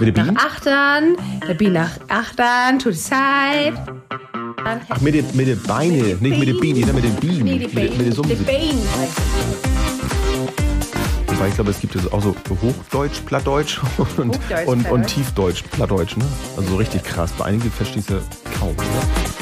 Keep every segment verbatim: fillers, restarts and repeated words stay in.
mit der nach Achtern, der Bi nach Achtern, to the side. Ach, mit den mit den Beinen, nicht mit den Bienen, ich sag mit den Bienen. Nee, die mit, mit den Beine. Summen. Die Beine. Wobei ich glaube, es gibt auch so Hochdeutsch, Plattdeutsch und, Hochdeutsch, und, und Plattdeutsch. Tiefdeutsch, Plattdeutsch. Ne? Also so richtig krass. Bei einigen verstehst du kaum. Ne?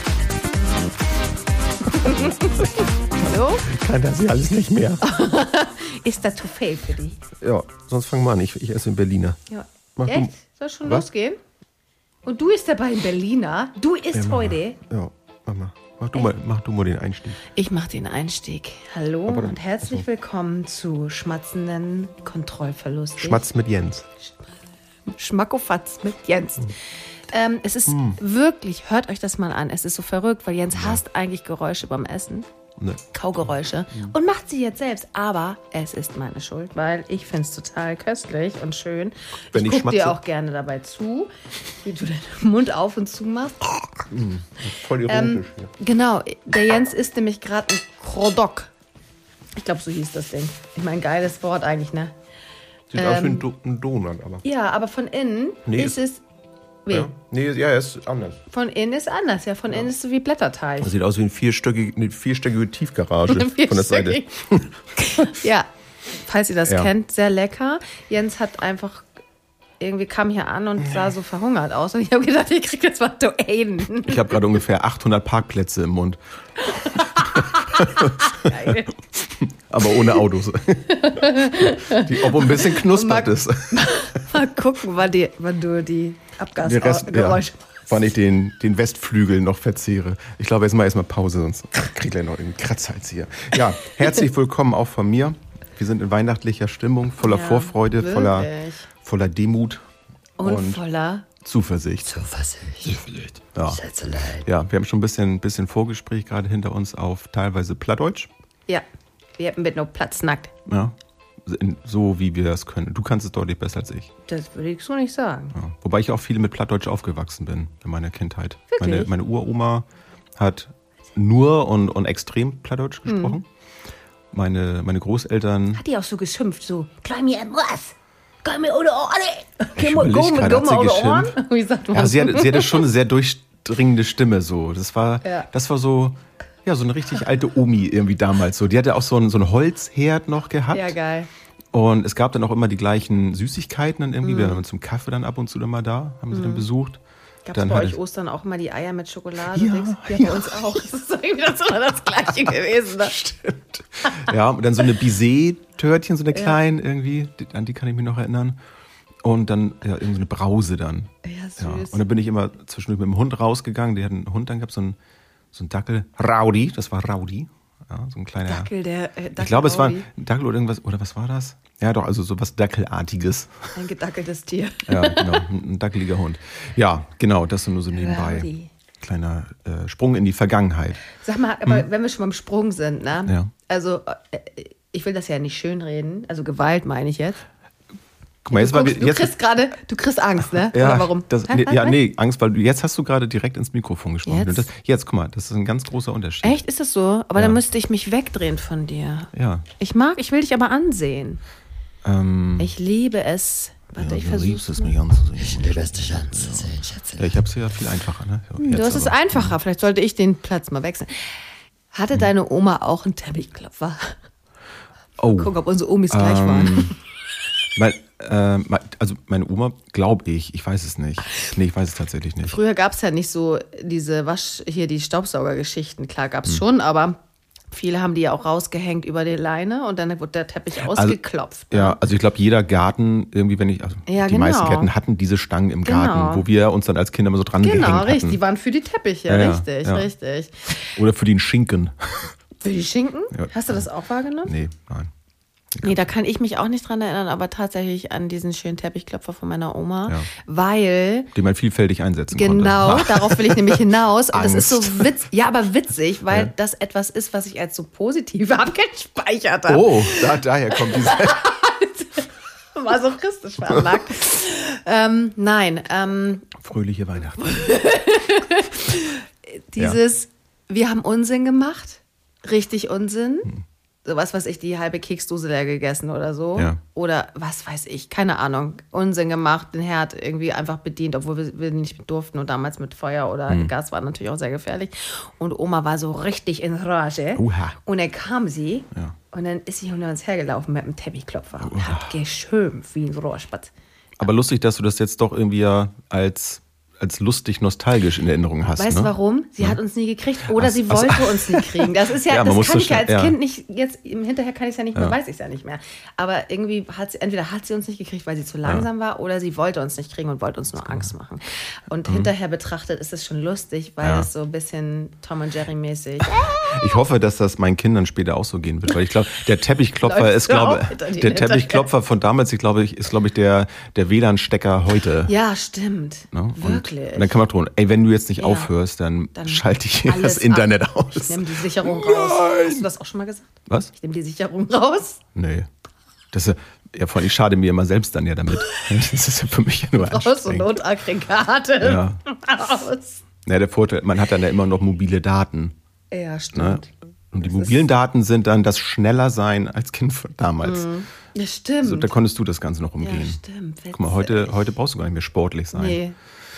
Hallo? Kann das ja alles nicht mehr. Ist das zu viel für dich? Ja, sonst fang mal an. Ich, ich esse in Berliner. Ja. Mach du- Echt? Soll schon Was? losgehen? Und du isst dabei in Berliner? Du isst Ja, mach heute? mal. Ja, mach mal. Mach du mal, mach du mal den Einstieg. Ich mache den Einstieg. Hallo Aber dann- und herzlich achso. willkommen zu schmatzenden Kontrollverlust. Schmatz mit Jens. Schmackofatz mit Jens. Ähm, es ist Hm. wirklich, hört euch das mal an, es ist so verrückt, weil Jens hasst eigentlich Geräusche beim Essen. Ne. Kaugeräusche. Hm. Und macht sie jetzt selbst. Aber es ist meine Schuld, weil ich finde es total köstlich und schön. Wenn ich ich gucke schmatze- dir auch gerne dabei zu, wie du deinen Mund auf und zu machst. Voll Ähm, ironisch. hier. genau, der Jens isst nämlich gerade ein Krodok. Ich glaube, so hieß das Ding. Ich meine, geiles Wort eigentlich, ne? Sieht aus wie ein, ähm, Do ein Donut, aber. Ja, aber von innen Nee, ist es... Wie? Ja. Nee, ja, er ist anders. Von innen ist anders, ja. Von innen ist es so wie Blätterteig. Das sieht aus wie ein vierstöckige, eine vierstöckige Tiefgarage von der Seite. Ja, falls ihr das Ja. kennt, sehr lecker. Jens hat einfach irgendwie kam hier an und sah so verhungert aus. Und ich habe gedacht, ich krieg jetzt mal Duaden. Ich habe gerade ungefähr achthundert Parkplätze im Mund, Geil. aber ohne Autos. Die, ob ein bisschen knuspert Und ist. Mal gucken, wann, die, wann du die Der Rest, ja, Abgasgeräusche. wann ich den, den Westflügel noch verzehre. Ich glaube, jetzt mal erstmal Pause, sonst krieg ich gleich noch den Kratzhals hier. Ja, herzlich willkommen auch von mir. Wir sind in weihnachtlicher Stimmung, voller Ja, Vorfreude, voller, wirklich. voller Demut Und, und voller Zuversicht. Zuversicht. Ja. Schätzelein. Ja, wir haben schon ein bisschen, bisschen Vorgespräch gerade hinter uns auf teilweise Plattdeutsch. Ja, wir haben mit noch Platz nackt. Ja, in, so wie wir das können. Du kannst es deutlich besser als ich. Das würde ich so nicht sagen. Ja. Wobei ich auch viel mit Plattdeutsch aufgewachsen bin in meiner Kindheit. Wirklich? Meine, meine Uroma hat nur und, und extrem Plattdeutsch Hm. gesprochen. Meine, meine Großeltern. Hat die auch so geschimpft, so, klein mir was? Komm mir ohne Ohren. Ich überleg gerade, hat sie geschimpft? Wie sagt man? Ja, sie hatte, sie hatte schon eine sehr durchdringende Stimme so. Das war, Ja. das war so, ja, so eine richtig alte Omi irgendwie damals so. Die hatte auch so einen, so einen Holzherd noch gehabt. Ja, geil. Und es gab dann auch immer die gleichen Süßigkeiten dann irgendwie. Mhm. Wir waren zum Kaffee dann ab und zu dann mal da, haben sie dann besucht. Gab es Dann bei hatte- euch Ostern auch immer die Eier mit Schokolade? Ja, Dings? ja, ja. bei uns auch. Das ist irgendwie das immer das Gleiche gewesen. Ne? Stimmt. Ja, und dann so eine Bisee-Törtchen, so eine kleinen irgendwie, die- an die kann ich mich noch erinnern. Und dann ja, irgendwie so eine Brause dann. Ja, süß. Ja. Und dann bin ich immer zwischendurch mit dem Hund rausgegangen. Der hat einen Hund dann gehabt, so einen, so einen Dackel. Rowdy, das war Rowdy. Ja, so ein kleiner. Dackel, der äh, Dackel ich glaube, es war Audi. ein Dackel oder irgendwas, oder was war das? Ja, doch, also so was Dackelartiges. Ein gedackeltes Tier. Ja, genau, ein, ein dackeliger Hund. Ja, genau, das nur so nebenbei. Rowdy. Kleiner äh, Sprung in die Vergangenheit. Sag mal, aber wenn wir schon beim Sprung sind, ne? Ja. Also, äh, ich will das ja nicht schönreden. Also Gewalt meine ich jetzt. Guck mal, jetzt Du, war guckst, du jetzt, kriegst gerade, du kriegst Angst, ne? ja, Oder warum? Das, Hä? nee, Hä? ja, Hä? nee, Angst, weil du jetzt hast du gerade direkt ins Mikrofon gesprochen. Jetzt? Und das, jetzt, guck mal, das ist ein ganz großer Unterschied. Echt, ist das so? Aber Ja. dann müsste ich mich wegdrehen von dir. Ja. Ich mag, ich will dich aber ansehen. Ähm, Ich liebe es. Warte, ich du liebst versuche. es mich anzusehen. Die beste Chance zu sehen, Schätze. Ja, ich hab's ja viel einfacher, ne? So, Du jetzt hast es aber. einfacher. Vielleicht sollte ich den Platz mal wechseln. Hatte deine Oma auch einen Teppichklopfer? Oh. Guck, ob unsere Omis gleich waren. Mein, äh, mein- also meine Oma, glaube ich, ich weiß es nicht. Nee, ich weiß es tatsächlich nicht. Früher gab es ja nicht so diese Wasch, hier die Staubsaugergeschichten. Klar gab Hm. es schon, aber viele haben die ja auch rausgehängt über die Leine und dann wurde der Teppich ausgeklopft. Ja, also ich glaube, jeder Garten, irgendwie, wenn ich, also Ja, die genau. meisten Gärten hatten diese Stangen im Genau. Garten, wo wir uns dann als Kinder immer so dran Genau, gehängt richtig. hatten. Die waren für die Teppiche, Ja, ja, richtig, ja. richtig. Oder für den Schinken. Für die Schinken? Ja. Hast du das auch wahrgenommen? Nee, nein. Nee, da kann ich mich auch nicht dran erinnern, aber tatsächlich an diesen schönen Teppichklopfer von meiner Oma, Ja. weil Den man vielfältig einsetzen genau, konnte. darauf will ich nämlich hinaus. Und das ist so Angst. witz, ja, aber witzig, weil Ja. das etwas ist, was ich als so positiv abgespeichert habe. Oh, da, daher kommt diese. Masochistisch veranlagt. ähm, nein, ähm, Fröhliche Weihnachten. dieses, wir haben Unsinn gemacht, richtig Unsinn. so was weiß ich, die halbe Keksdose leer gegessen oder so. Ja. Oder was weiß ich, keine Ahnung. Unsinn gemacht, den Herd irgendwie einfach bedient, obwohl wir, wir nicht durften. Und damals mit Feuer oder Mhm. Gas war natürlich auch sehr gefährlich. Und Oma war so richtig in Rage. Uha. Und dann kam sie Ja. und dann ist sie hinter uns hergelaufen mit einem Teppichklopfer und hat geschimpft wie ein Rohrspatz. Aber lustig, dass du das jetzt doch irgendwie ja als, als lustig nostalgisch in Erinnerung hast. Weißt du ne? warum? Sie hat uns nie gekriegt oder Ach, sie ach, wollte uns nie kriegen. Das ist ja, Ja, man das muss kann so ich ja als schnell- ja. Kind nicht, jetzt im hinterher kann ich es ja nicht mehr, Ja. weiß ich es ja nicht mehr. Aber irgendwie hat sie, entweder hat sie uns nicht gekriegt, weil sie zu langsam war, oder sie wollte uns nicht kriegen und wollte uns nur Angst machen. Und hinterher betrachtet ist es schon lustig, weil Mhm. Ja. es so ein bisschen Tom und Jerry mäßig. Ich hoffe, dass das meinen Kindern später auch so gehen wird, weil ich glaube, der Teppichklopfer Läufst ist, du glaube auch hinter denen der hinterher? Teppichklopfer von damals, ich glaube, ich, ist, glaube ich, der, der W L A N-Stecker heute. Ja, stimmt. Ne? Und, Wirklich. und dann kann man drohen, ey, wenn du jetzt nicht Ja. aufhörst, dann, Dann schalte ich hier alles das Internet ab. aus. Ich nehme die Sicherung raus. Hast du das auch schon mal gesagt? Was? Ich nehme die Sicherung raus. Nee. Das ist ja, vor allem, ich schade mir immer selbst dann ja damit. Das ist ja für mich ja nur Raus und anstrengend. Notaggregate. Ja. Raus. Ja, der Vorteil, man hat dann ja immer noch mobile Daten. Ja, Ne? stimmt. Und die Das mobilen ist- Daten sind dann das schneller sein als Kind von damals. Ja, stimmt. So, da konntest du das Ganze noch ja, umgehen. stimmt. Guck mal, heute, heute brauchst du gar nicht mehr sportlich sein. Nee,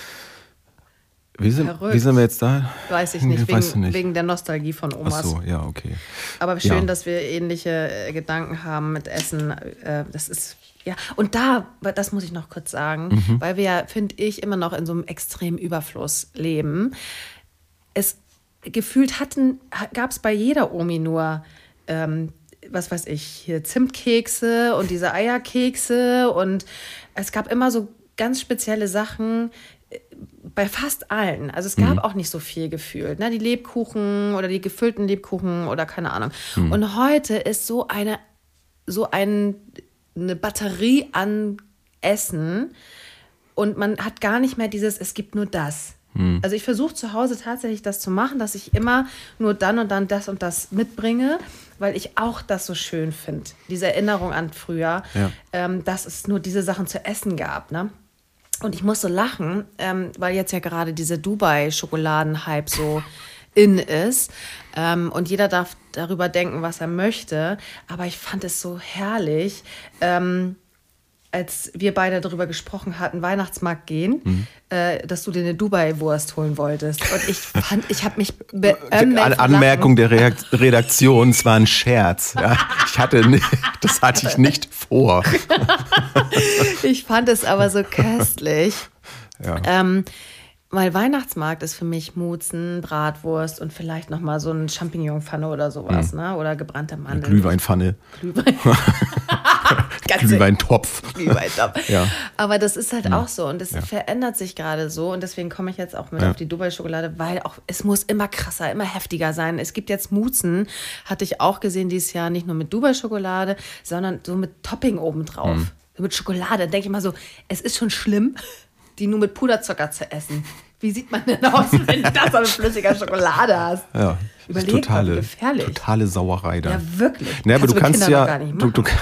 Wie, sind, Verrückt. wie sind wir jetzt da? weiß ich nicht. Weißt du Wegen, nicht. wegen der Nostalgie von Ach Omas. so, ja, okay. Aber schön, Ja. dass wir ähnliche äh, Gedanken haben mit Essen. Äh, das ist, ja. Und da, das muss ich noch kurz sagen, Mhm. weil wir ja, finde ich, immer noch in so einem extremen Überfluss leben. Es gefühlt hatten, gab es bei jeder Omi nur, ähm, was weiß ich, hier Zimtkekse und diese Eierkekse und es gab immer so ganz spezielle Sachen äh, bei fast allen. Also es gab auch nicht so viel gefühlt. Ne? Die Lebkuchen oder die gefüllten Lebkuchen oder keine Ahnung. Und heute ist so eine, so ein, eine Batterie an Essen und man hat gar nicht mehr dieses, es gibt nur das. Also ich versuche zu Hause tatsächlich das zu machen, dass ich immer nur dann und dann das und das mitbringe, weil ich auch das so schön finde. Diese Erinnerung an früher, Ja. ähm, dass es nur diese Sachen zu essen gab. Ne? Und ich muss so lachen, ähm, weil jetzt ja gerade diese Dubai-Schokoladen-Hype so in ist. Ähm, und jeder darf darüber denken, was er möchte. Aber ich fand es so herrlich, ähm, als wir beide darüber gesprochen hatten, Weihnachtsmarkt gehen, Mhm. äh, dass du dir eine Dubai-Wurst holen wolltest. Und ich fand, ich habe mich beömmelt An, vor Anmerkung Lachen. der Reakt- Redaktion, es war ein Scherz. Ja, ich hatte nicht, das hatte ich nicht vor. Ich fand es aber so köstlich. Ja. Ähm, weil Weihnachtsmarkt ist für mich Mutzen, Bratwurst und vielleicht nochmal so ein Champignonpfanne oder sowas, ne? Oder gebrannte Mandeln. Glühweinpfanne, Glühwein. Ganze Glühweintopf. Glühweintopf. Ja. Aber das ist halt auch so und das verändert sich gerade so und deswegen komme ich jetzt auch mit Ja. auf die Dubai-Schokolade, weil auch es muss immer krasser, immer heftiger sein. Es gibt jetzt Mutzen, hatte ich auch gesehen dieses Jahr, nicht nur mit Dubai-Schokolade, sondern so mit Topping obendrauf. Mhm. So mit Schokolade. Da denke ich mal so, es ist schon schlimm, die nur mit Puderzucker zu essen. Wie sieht man denn aus, wenn du das an flüssiger Schokolade hast? Ja, Überleg ist mal, wie totale, gefährlich. totale Sauerei da. Ja, wirklich. Ne, aber Kannst du mit kannst Kindern ja, doch gar nicht du, du, machen.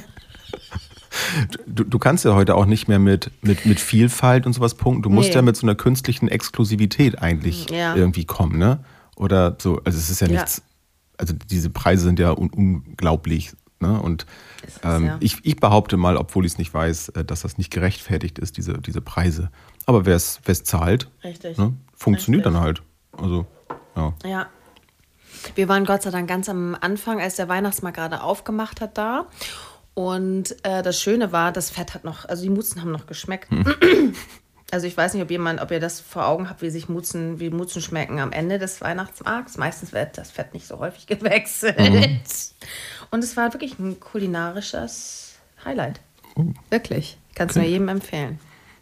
du, du kannst ja heute auch nicht mehr mit, mit, mit Vielfalt und sowas punkten. Du musst Nee. ja mit so einer künstlichen Exklusivität eigentlich Ja. irgendwie kommen, ne? Oder so, also es ist ja Ja. nichts, also diese Preise sind ja un unglaublich, ne? Und Ist es, ähm, ja. ich, ich behaupte mal, obwohl ich es nicht weiß, äh, dass das nicht gerechtfertigt ist, diese, diese Preise. Aber wer es zahlt, Richtig. ne? Funktioniert Richtig. dann halt. Also, ja. Ja. Wir waren Gott sei Dank ganz am Anfang, als der Weihnachtsmarkt gerade aufgemacht hat, da. Und äh, das Schöne war, das Fett hat noch, also die Mutzen haben noch geschmeckt. Also ich weiß nicht, ob jemand, ob ihr das vor Augen habt, wie sich Mutzen, wie Mutzen schmecken am Ende des Weihnachtsmarkts. Meistens wird das Fett nicht so häufig gewechselt. Und es war wirklich ein kulinarisches Highlight. Wirklich. Kannst du mir jedem empfehlen.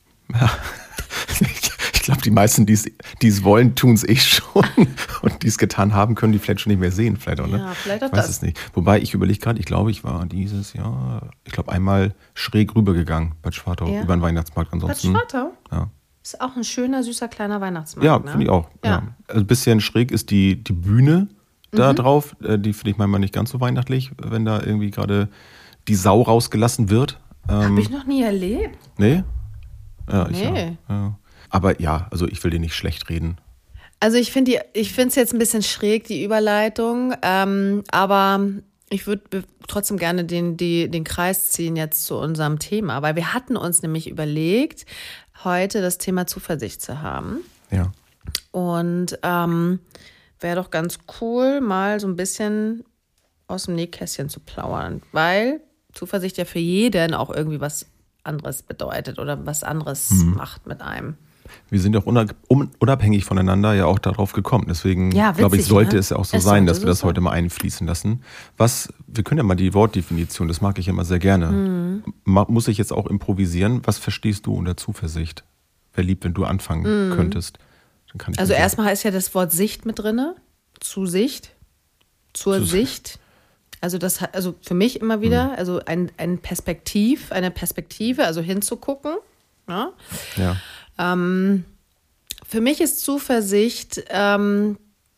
Ich glaube, die meisten, die es wollen, tun es eh schon. Und die es getan haben, können die vielleicht schon nicht mehr sehen. Vielleicht auch, ne? Ja, vielleicht auch ich weiß das. es nicht. Wobei, ich überlege gerade, ich glaube, ich war dieses Jahr, ich glaube, einmal schräg rübergegangen bei Schwartau Ja. über den Weihnachtsmarkt. Bad Ansonsten, Schwartau ja, ist auch ein schöner, süßer, kleiner Weihnachtsmarkt. ja ne? finde ich auch. Ja. Ja. Also ein bisschen schräg ist die, die Bühne da Mhm. drauf. Äh, Die finde ich manchmal nicht ganz so weihnachtlich, wenn da irgendwie gerade die Sau rausgelassen wird. Ähm, Habe ich noch nie erlebt. nee? Ja, ich Nee. ja, ja. Aber ja, also ich will dir nicht schlecht reden. Also ich finde es jetzt ein bisschen schräg, die Überleitung. Ähm, aber Ich würde trotzdem gerne den, die, den Kreis ziehen jetzt zu unserem Thema, weil wir hatten uns nämlich überlegt, heute das Thema Zuversicht zu haben. Ja. Und ähm, wäre doch ganz cool, mal so ein bisschen aus dem Nähkästchen zu plaudern, weil Zuversicht ja für jeden auch irgendwie was anderes bedeutet oder was anderes mhm. macht mit einem. Wir sind auch unabhängig voneinander ja auch darauf gekommen. Deswegen, ja, glaube ich, sollte ne? es ja auch so es sein, dass wir das so. heute mal einfließen lassen. Was, wir können ja mal die Wortdefinition, das mag ich immer sehr gerne. Mhm. Muss ich jetzt auch improvisieren? Was verstehst du unter Zuversicht? Wäre lieb, wenn du anfangen mhm. könntest. Dann kann ich also erstmal ist ja das Wort Sicht mit drin. Zusicht. Zur Zu Sicht. Also das also für mich immer wieder, mhm. also ein, ein Perspektiv, eine Perspektive, also hinzugucken. Ja. ja. Ähm, für mich ist Zuversicht ähm,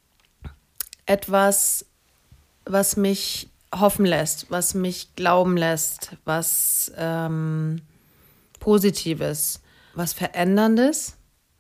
etwas, was mich hoffen lässt, was mich glauben lässt, was ähm, Positives, was Veränderndes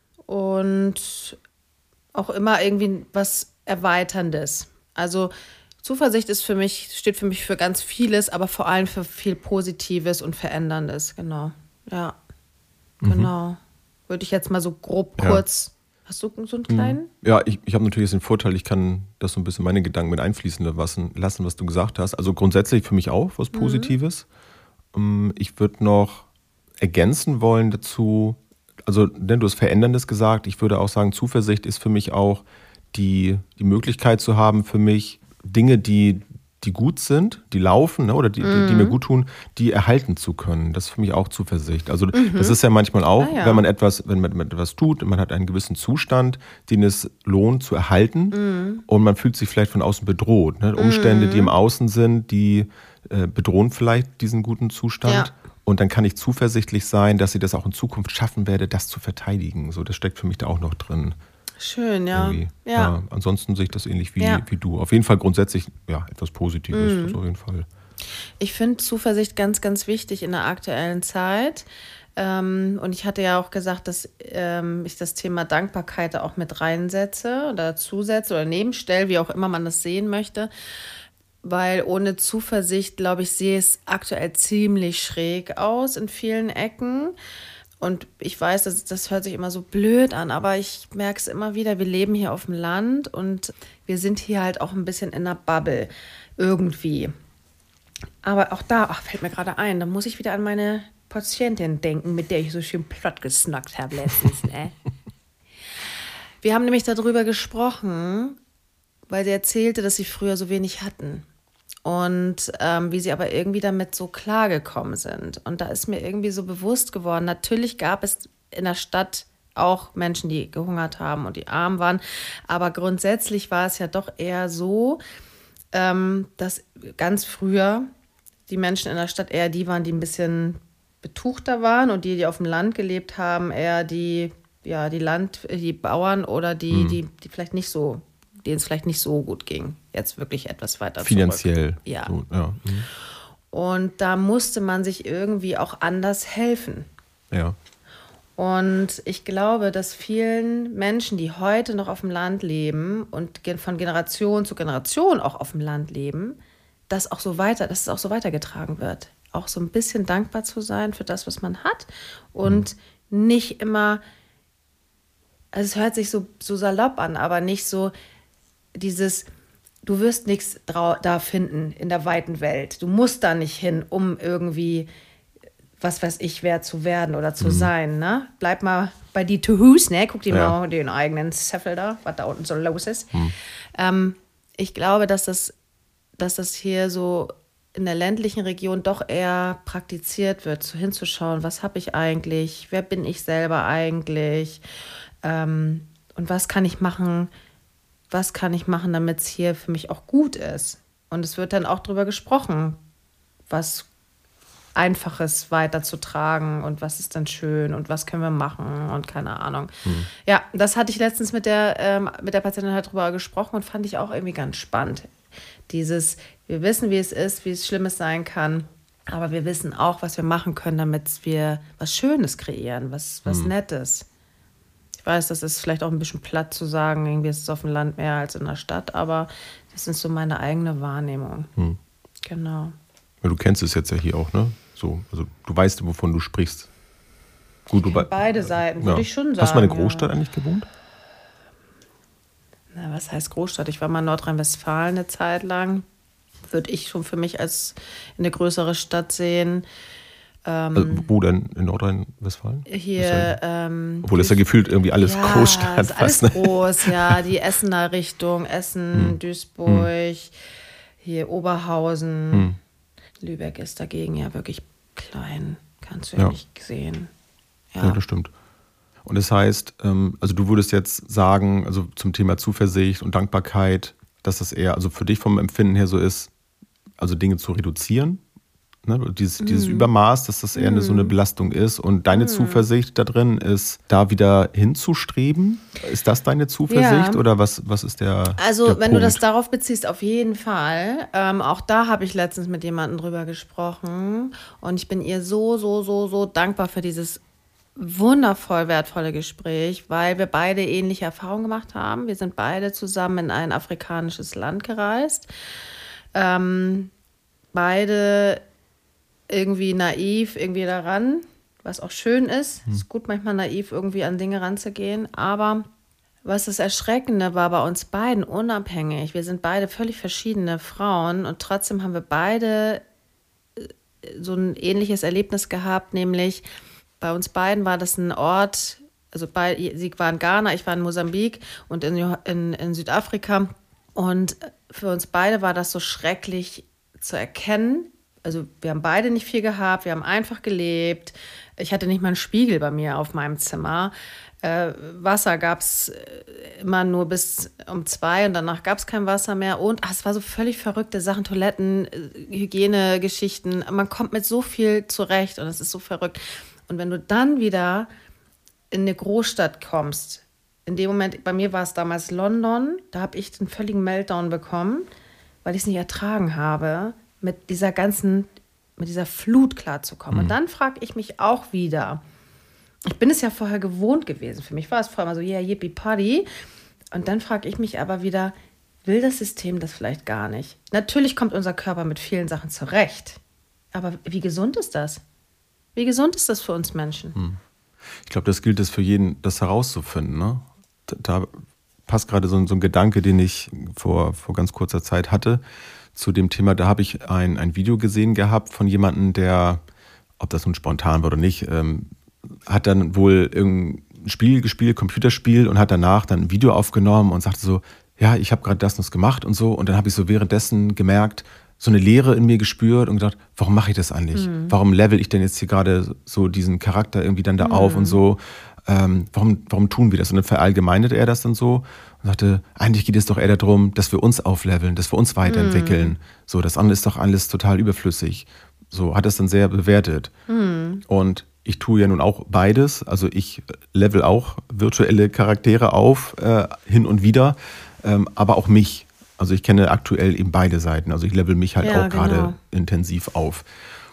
und auch immer irgendwie was Erweiterndes. Also Zuversicht ist für mich, steht für mich für ganz vieles, aber vor allem für viel Positives und Veränderndes. Genau. Ja. Genau. Mhm. Würde ich jetzt mal so grob kurz. Ja. Hast du so einen kleinen? Ja, ich, ich habe natürlich jetzt den Vorteil, ich kann das so ein bisschen meine Gedanken mit einfließen lassen, was du gesagt hast. Also grundsätzlich für mich auch was Positives. Mhm. Ich würde noch ergänzen wollen dazu, also denn du hast Veränderndes gesagt, ich würde auch sagen, Zuversicht ist für mich auch die, die Möglichkeit zu haben, für mich Dinge, die, die gut sind, die laufen, ne, oder die, mhm. die, die mir gut tun, die erhalten zu können. Das ist für mich auch Zuversicht. Also mhm. das ist ja manchmal auch, ah, ja. wenn man etwas, wenn man etwas tut, man hat einen gewissen Zustand, den es lohnt zu erhalten mhm. und man fühlt sich vielleicht von außen bedroht. Ne? Umstände, mhm. die im Außen sind, die äh, bedrohen vielleicht diesen guten Zustand. Ja. Und dann kann ich zuversichtlich sein, dass ich das auch in Zukunft schaffen werde, das zu verteidigen. So, das steckt für mich da auch noch drin. Schön, ja. ja. ja. Ansonsten sehe ich das ähnlich wie, ja. wie du. Auf jeden Fall grundsätzlich ja, etwas Positives. Mhm. Das auf jeden Fall. Ich finde Zuversicht ganz, ganz wichtig in der aktuellen Zeit. Ähm, und ich hatte ja auch gesagt, dass ähm, ich das Thema Dankbarkeit auch mit reinsetze oder zusetze oder nebenstelle, wie auch immer man das sehen möchte. Weil ohne Zuversicht, glaube ich, sehe es aktuell ziemlich schräg aus in vielen Ecken. Und ich weiß, das, das hört sich immer so blöd an, aber ich merke es immer wieder, wir leben hier auf dem Land und wir sind hier halt auch ein bisschen in einer Bubble irgendwie. Aber auch da, ach, fällt mir gerade ein, da muss ich wieder an meine Patientin denken, mit der ich so schön platt gesnackt habe letztens. Ne? Wir haben nämlich darüber gesprochen, weil sie erzählte, dass sie früher so wenig hatten. Und ähm, wie sie aber irgendwie damit so klargekommen sind. Und da ist mir irgendwie so bewusst geworden, natürlich gab es in der Stadt auch Menschen, die gehungert haben und die arm waren. Aber grundsätzlich war es ja doch eher so, ähm, dass ganz früher die Menschen in der Stadt eher die waren, die ein bisschen betuchter waren und die, die auf dem Land gelebt haben, eher die, ja, die Land, die Bauern oder die, mhm. die, die vielleicht nicht so, denen es vielleicht nicht so gut ging. Jetzt wirklich etwas weiter finanziell. Zurück. Ja. So, ja. Mhm. Und da musste man sich irgendwie auch anders helfen. Ja. Und ich glaube, dass vielen Menschen, die heute noch auf dem Land leben und von Generation zu Generation auch auf dem Land leben, das auch so weiter, dass es auch so weitergetragen wird. Auch so ein bisschen dankbar zu sein für das, was man hat und mhm. nicht immer, also es hört sich so, so salopp an, aber nicht so dieses, du wirst nichts da finden in der weiten Welt. Du musst da nicht hin, um irgendwie, was weiß ich, wer zu werden oder zu mhm. sein. Ne? Bleib mal bei die To-Who's, ne? Guck dir ja. mal den eigenen Seffel da, was da unten so los ist. Mhm. Ähm, ich glaube, dass das, dass das hier so in der ländlichen Region doch eher praktiziert wird, so hinzuschauen, was habe ich eigentlich, wer bin ich selber eigentlich ähm, und was kann ich machen, was kann ich machen, damit es hier für mich auch gut ist. Und es wird dann auch darüber gesprochen, was Einfaches weiterzutragen und was ist dann schön und was können wir machen und keine Ahnung. Mhm. Ja, das hatte ich letztens mit der, ähm, mit der Patientin halt drüber gesprochen und fand ich auch irgendwie ganz spannend. Dieses, wir wissen, wie es ist, wie es Schlimmes sein kann, aber wir wissen auch, was wir machen können, damit wir was Schönes kreieren, was, was mhm. Nettes. Ich weiß, das ist vielleicht auch ein bisschen platt zu sagen, irgendwie ist es auf dem Land mehr als in der Stadt, aber das ist so meine eigene Wahrnehmung. Hm. Genau. Ja, du kennst es jetzt ja hier auch, ne? So, also du weißt, wovon du sprichst. Gut, du bei beide Seiten, würde ja. ich schon sagen. Hast du mal in der Großstadt ja. eigentlich gewohnt? Na, was heißt Großstadt? Ich war mal in Nordrhein-Westfalen eine Zeit lang. Würde ich schon für mich als eine größere Stadt sehen. Ähm, also, wo denn in Nordrhein-Westfalen? Hier. Ähm, Obwohl das ja gefühlt irgendwie alles ja, Großstadt ist alles fast, ne? groß, ja. Die Essener Richtung, Essen, hm. Duisburg, hm. hier Oberhausen. Hm. Lübeck ist dagegen ja wirklich klein. Kannst du ja, ja. nicht sehen. Ja. ja, das stimmt. Und das heißt, also du würdest jetzt sagen, also zum Thema Zuversicht und Dankbarkeit, dass das eher, also für dich vom Empfinden her so ist, also Dinge zu reduzieren, ne? dieses, mm. dieses Übermaß, dass das eher mm. eine, so eine Belastung ist und deine mm. Zuversicht da drin ist, da wieder hinzustreben. Ist das deine Zuversicht ja. oder was, was ist der Also der wenn Punkt? du das darauf beziehst, auf jeden Fall. Ähm, auch da habe ich letztens mit jemandem drüber gesprochen und ich bin ihr so, so, so, so dankbar für dieses wundervoll wertvolle Gespräch, weil wir beide ähnliche Erfahrungen gemacht haben. Wir sind beide zusammen in ein afrikanisches Land gereist. Ähm, beide irgendwie naiv irgendwie daran, was auch schön ist. Es ist gut, manchmal naiv irgendwie an Dinge ranzugehen. Aber was das Erschreckende war bei uns beiden, unabhängig. Wir sind beide völlig verschiedene Frauen und trotzdem haben wir beide so ein ähnliches Erlebnis gehabt, nämlich bei uns beiden war das ein Ort, also bei, sie war in Ghana, ich war in Mosambik und in, in, in Südafrika. Und für uns beide war das so schrecklich zu erkennen. Also wir haben beide nicht viel gehabt, wir haben einfach gelebt. Ich hatte nicht mal einen Spiegel bei mir auf meinem Zimmer. Äh, Wasser gab es immer nur bis um zwei und danach gab es kein Wasser mehr. Und ach, es war so völlig verrückte Sachen, Toiletten, Hygienegeschichten. Man kommt mit so viel zurecht und es ist so verrückt. Und wenn du dann wieder in eine Großstadt kommst, in dem Moment, bei mir war es damals London, da habe ich den völligen Meltdown bekommen, weil ich es nicht ertragen habe, mit dieser ganzen, mit dieser Flut klarzukommen. Mhm. Und dann frage ich mich auch wieder, ich bin es ja vorher gewohnt gewesen, für mich war es vorher mal so, yeah, yippie party. Und dann frage ich mich aber wieder, will das System das vielleicht gar nicht? Natürlich kommt unser Körper mit vielen Sachen zurecht, aber wie gesund ist das? Wie gesund ist das für uns Menschen? Hm. Ich glaube, das gilt es für jeden, das herauszufinden. Ne? Da, da passt gerade so, so ein Gedanke, den ich vor, vor ganz kurzer Zeit hatte zu dem Thema. Da habe ich ein, ein Video gesehen gehabt von jemandem, der, ob das nun spontan war oder nicht, ähm, hat dann wohl irgendein Spiel gespielt, Computerspiel und hat danach dann ein Video aufgenommen und sagte so, ja, ich habe gerade das und das gemacht und so. Und dann habe ich so währenddessen gemerkt, so eine Leere in mir gespürt und gedacht, warum mache ich das eigentlich? Mhm. Warum level ich denn jetzt hier gerade so diesen Charakter irgendwie dann da mhm. auf und so? Ähm, warum, warum tun wir das? Und dann verallgemeinerte er das dann so und sagte, eigentlich geht es doch eher darum, dass wir uns aufleveln, dass wir uns weiterentwickeln. Mhm. So, das andere ist doch alles total überflüssig. So hat es dann sehr bewertet. Mhm. Und ich tue ja nun auch beides. Also ich level auch virtuelle Charaktere auf, äh, hin und wieder, ähm, aber auch mich. Also ich kenne aktuell eben beide Seiten. Also ich level mich halt ja, auch genau. gerade intensiv auf.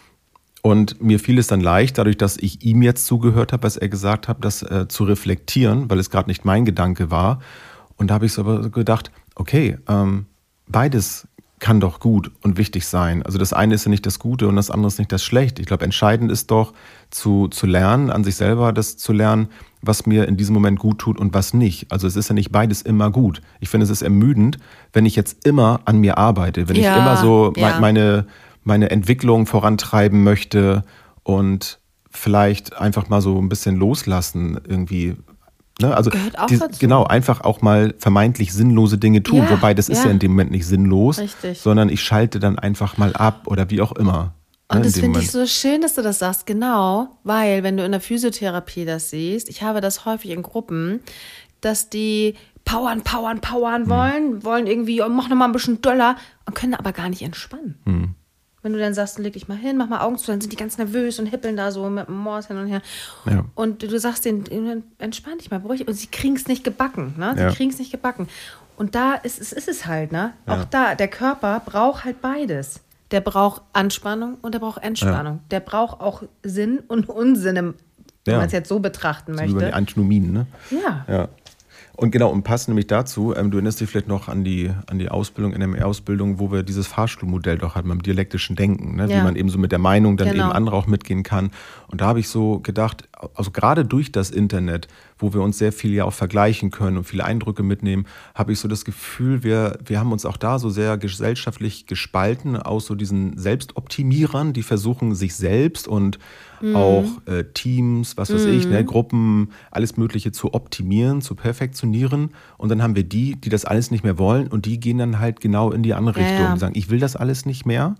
Und mir fiel es dann leicht, dadurch, dass ich ihm jetzt zugehört habe, was er gesagt hat, das äh, zu reflektieren, weil es gerade nicht mein Gedanke war. Und da habe ich so aber gedacht, okay, ähm, beides kann doch gut und wichtig sein. Also das eine ist ja nicht das Gute und das andere ist nicht das Schlechte. Ich glaube, entscheidend ist doch zu, zu lernen, an sich selber das zu lernen, was mir in diesem Moment gut tut und was nicht. Also es ist ja nicht beides immer gut. Ich finde, es ist ermüdend, wenn ich jetzt immer an mir arbeite, wenn ja, ich immer so ja. meine, meine Entwicklung vorantreiben möchte und vielleicht einfach mal so ein bisschen loslassen irgendwie. Ne? Also gehört auch die, dazu. Genau, einfach auch mal vermeintlich sinnlose Dinge tun. Ja, Wobei das ist ja. ja in dem Moment nicht sinnlos, Richtig. sondern ich schalte dann einfach mal ab oder wie auch immer. Und das finde ich so schön, dass du das sagst, genau, weil wenn du in der Physiotherapie das siehst, ich habe das häufig in Gruppen, dass die powern, powern, powern wollen, hm. wollen irgendwie, oh, mach nochmal ein bisschen doller und können aber gar nicht entspannen. Hm. Wenn du dann sagst, leg dich mal hin, mach mal Augen zu, dann sind die ganz nervös und hippeln da so mit dem Morse hin und her. Ja. Und du sagst denen, entspann dich mal, beruhig. Und sie kriegen es nicht gebacken, ne? Sie ja. kriegen es nicht gebacken. Und da ist, ist, ist es halt, ne? Ja. Auch da, der Körper braucht halt beides. Der braucht Anspannung und der braucht Entspannung. Ja. Der braucht auch Sinn und Unsinn, wenn ja. man es jetzt so betrachten möchte. Über die Antinomien, ne? Ja. ja. Und genau, und passend nämlich dazu, ähm, du erinnerst dich vielleicht noch an die, an die Ausbildung, N M R-Ausbildung, wo wir dieses Fahrstuhlmodell doch hatten, beim dialektischen Denken, ne? Ja. Wie man eben so mit der Meinung dann Genau. eben andere auch mitgehen kann. Und da habe ich so gedacht, also gerade durch das Internet, wo wir uns sehr viel ja auch vergleichen können und viele Eindrücke mitnehmen, habe ich so das Gefühl, wir, wir haben uns auch da so sehr gesellschaftlich gespalten aus so diesen Selbstoptimierern, die versuchen, sich selbst und mhm. auch äh, Teams, was weiß mhm. ich, ne, Gruppen, alles Mögliche zu optimieren, zu perfektionieren. Und dann haben wir die, die das alles nicht mehr wollen und die gehen dann halt genau in die andere Ja, Richtung. ja. Die sagen, ich will das alles nicht mehr.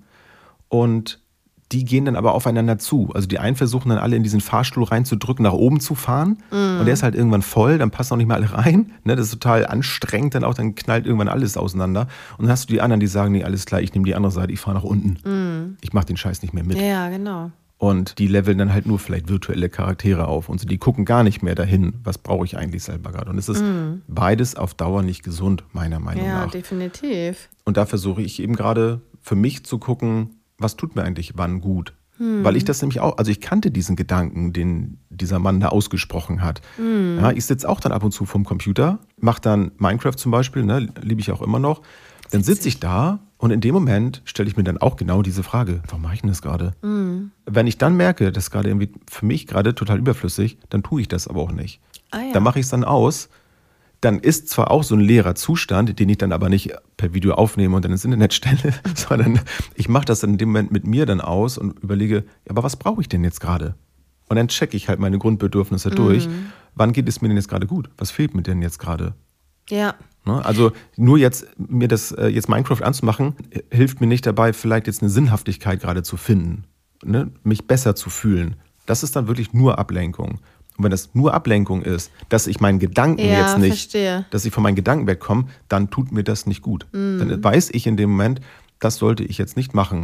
Und die gehen dann aber aufeinander zu. Also die einen versuchen dann alle in diesen Fahrstuhl reinzudrücken, nach oben zu fahren. Mm. Und der ist halt irgendwann voll, dann passen auch nicht mehr alle rein. Ne, das ist total anstrengend, dann auch, dann knallt irgendwann alles auseinander. Und dann hast du die anderen, die sagen, nee, alles klar, ich nehme die andere Seite, ich fahre nach unten. Mm. Ich mache den Scheiß nicht mehr mit. Ja, genau. Und die leveln dann halt nur vielleicht virtuelle Charaktere auf. Und so, die gucken gar nicht mehr dahin, was brauche ich eigentlich selber gerade. Und es ist mm. beides auf Dauer nicht gesund, meiner Meinung ja, nach. Ja, definitiv. Und da versuche ich eben gerade für mich zu gucken, was tut mir eigentlich wann gut. Hm. Weil ich das nämlich auch, also ich kannte diesen Gedanken, den dieser Mann da ausgesprochen hat. Hm. Ja, ich sitze auch dann ab und zu vorm Computer, mache dann Minecraft zum Beispiel, ne, liebe ich auch immer noch. Dann sitze ich da und in dem Moment stelle ich mir dann auch genau diese Frage, warum mache ich denn das gerade? Hm. Wenn ich dann merke, das ist gerade irgendwie für mich gerade total überflüssig, dann tue ich das aber auch nicht. Ah, ja. Dann mache ich es dann aus. Dann ist zwar auch so ein leerer Zustand, den ich dann aber nicht per Video aufnehme und dann ins Internet stelle, sondern ich mache das dann in dem Moment mit mir dann aus und überlege, ja, aber was brauche ich denn jetzt gerade? Und dann checke ich halt meine Grundbedürfnisse durch. Mhm. Wann geht es mir denn jetzt gerade gut? Was fehlt mir denn jetzt gerade? Ja. Also nur jetzt mir das jetzt Minecraft anzumachen, hilft mir nicht dabei, vielleicht jetzt eine Sinnhaftigkeit gerade zu finden, ne? Mich besser zu fühlen. Das ist dann wirklich nur Ablenkung. Und wenn das nur Ablenkung ist, dass ich meinen Gedanken ja, jetzt nicht, verstehe. dass ich von meinen Gedanken wegkomme, dann tut mir das nicht gut. Mm. Dann weiß ich in dem Moment, das sollte ich jetzt nicht machen.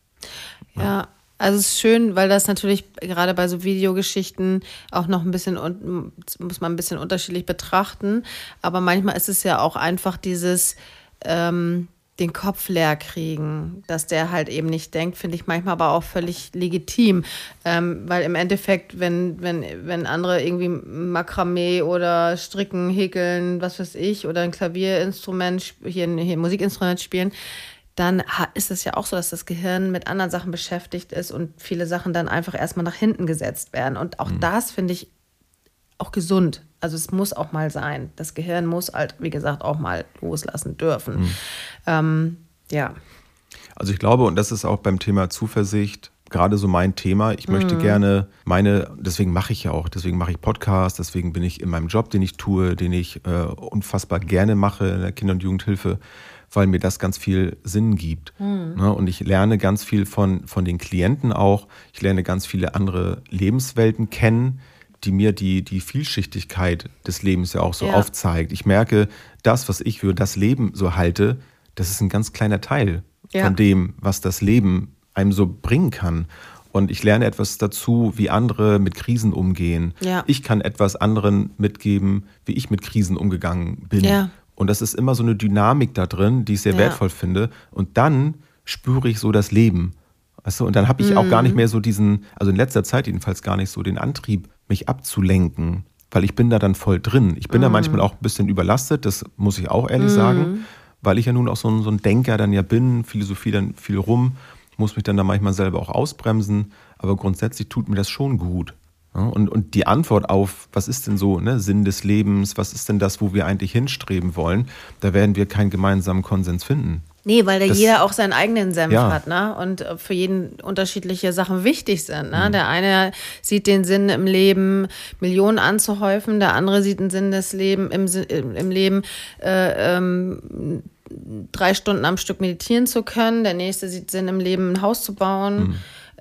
Ja, ja, also es ist schön, weil das natürlich gerade bei so Videogeschichten auch noch ein bisschen, muss man ein bisschen unterschiedlich betrachten. Aber manchmal ist es ja auch einfach dieses ähm, den Kopf leer kriegen, dass der halt eben nicht denkt, finde ich manchmal aber auch völlig legitim, ähm, weil im Endeffekt, wenn, wenn, wenn andere irgendwie Makramee oder Stricken, Häkeln, was weiß ich, oder ein Klavierinstrument, hier ein, hier ein Musikinstrument spielen, dann ist es ja auch so, dass das Gehirn mit anderen Sachen beschäftigt ist und viele Sachen dann einfach erstmal nach hinten gesetzt werden. Und auch mhm. das finde ich auch gesund. Also es muss auch mal sein. Das Gehirn muss halt, wie gesagt, auch mal loslassen dürfen. Mhm. Ähm, ja. Also ich glaube, und das ist auch beim Thema Zuversicht gerade so mein Thema. Ich mhm. möchte gerne meine, deswegen mache ich ja auch, deswegen mache ich Podcasts, deswegen bin ich in meinem Job, den ich tue, den ich äh, unfassbar gerne mache in der Kinder- und Jugendhilfe, weil mir das ganz viel Sinn gibt. Mhm. Ne? Und ich lerne ganz viel von, von den Klienten auch. Ich lerne ganz viele andere Lebenswelten kennen, die mir die, die Vielschichtigkeit des Lebens ja auch so ja. aufzeigt. Ich merke, das, was ich für das Leben so halte, das ist ein ganz kleiner Teil ja. von dem, was das Leben einem so bringen kann. Und ich lerne etwas dazu, wie andere mit Krisen umgehen. Ja. Ich kann etwas anderen mitgeben, wie ich mit Krisen umgegangen bin. Ja. Und das ist immer so eine Dynamik da drin, die ich sehr ja. wertvoll finde. Und dann spüre ich so das Leben. Weißt du? Und dann habe ich mhm. auch gar nicht mehr so diesen, also in letzter Zeit jedenfalls gar nicht so den Antrieb, mich abzulenken, weil ich bin da dann voll drin. Ich bin mm. da manchmal auch ein bisschen überlastet, das muss ich auch ehrlich mm. sagen, weil ich ja nun auch so ein, so ein Denker dann ja bin, Philosophie dann viel rum, muss mich dann da manchmal selber auch ausbremsen, aber grundsätzlich tut mir das schon gut. Ja, und, und die Antwort auf, was ist denn so, ne, Sinn des Lebens, was ist denn das, wo wir eigentlich hinstreben wollen, da werden wir keinen gemeinsamen Konsens finden. Nee, weil da das, jeder auch seinen eigenen Senf ja. hat, ne? Und für jeden unterschiedliche Sachen wichtig sind, ne? Mhm. Der eine sieht den Sinn im Leben, Millionen anzuhäufen, der andere sieht den Sinn des Lebens im, im Leben, äh, ähm, drei Stunden am Stück meditieren zu können, der nächste sieht Sinn im Leben, ein Haus zu bauen. Mhm.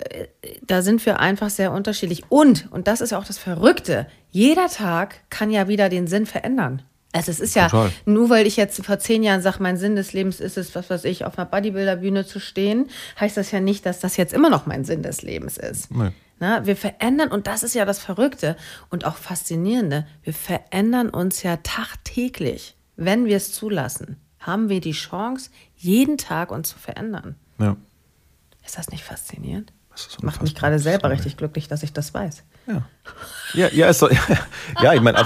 Da sind wir einfach sehr unterschiedlich. Und, und das ist ja auch das Verrückte, jeder Tag kann ja wieder den Sinn verändern. Also es ist ja, Total. Nur weil ich jetzt vor zehn Jahren sage, mein Sinn des Lebens ist es, was weiß ich, auf einer Bodybuilder-Bühne zu stehen, heißt das ja nicht, dass das jetzt immer noch mein Sinn des Lebens ist. Nee. Na, wir verändern, und das ist ja das Verrückte und auch Faszinierende, wir verändern uns ja tagtäglich. Wenn wir es zulassen, haben wir die Chance, jeden Tag uns zu verändern. Ja. Ist das nicht faszinierend? Das macht mich gerade selber richtig glücklich, dass ich das weiß. Ja, ja, ja, ist so, ja ich meine, abs-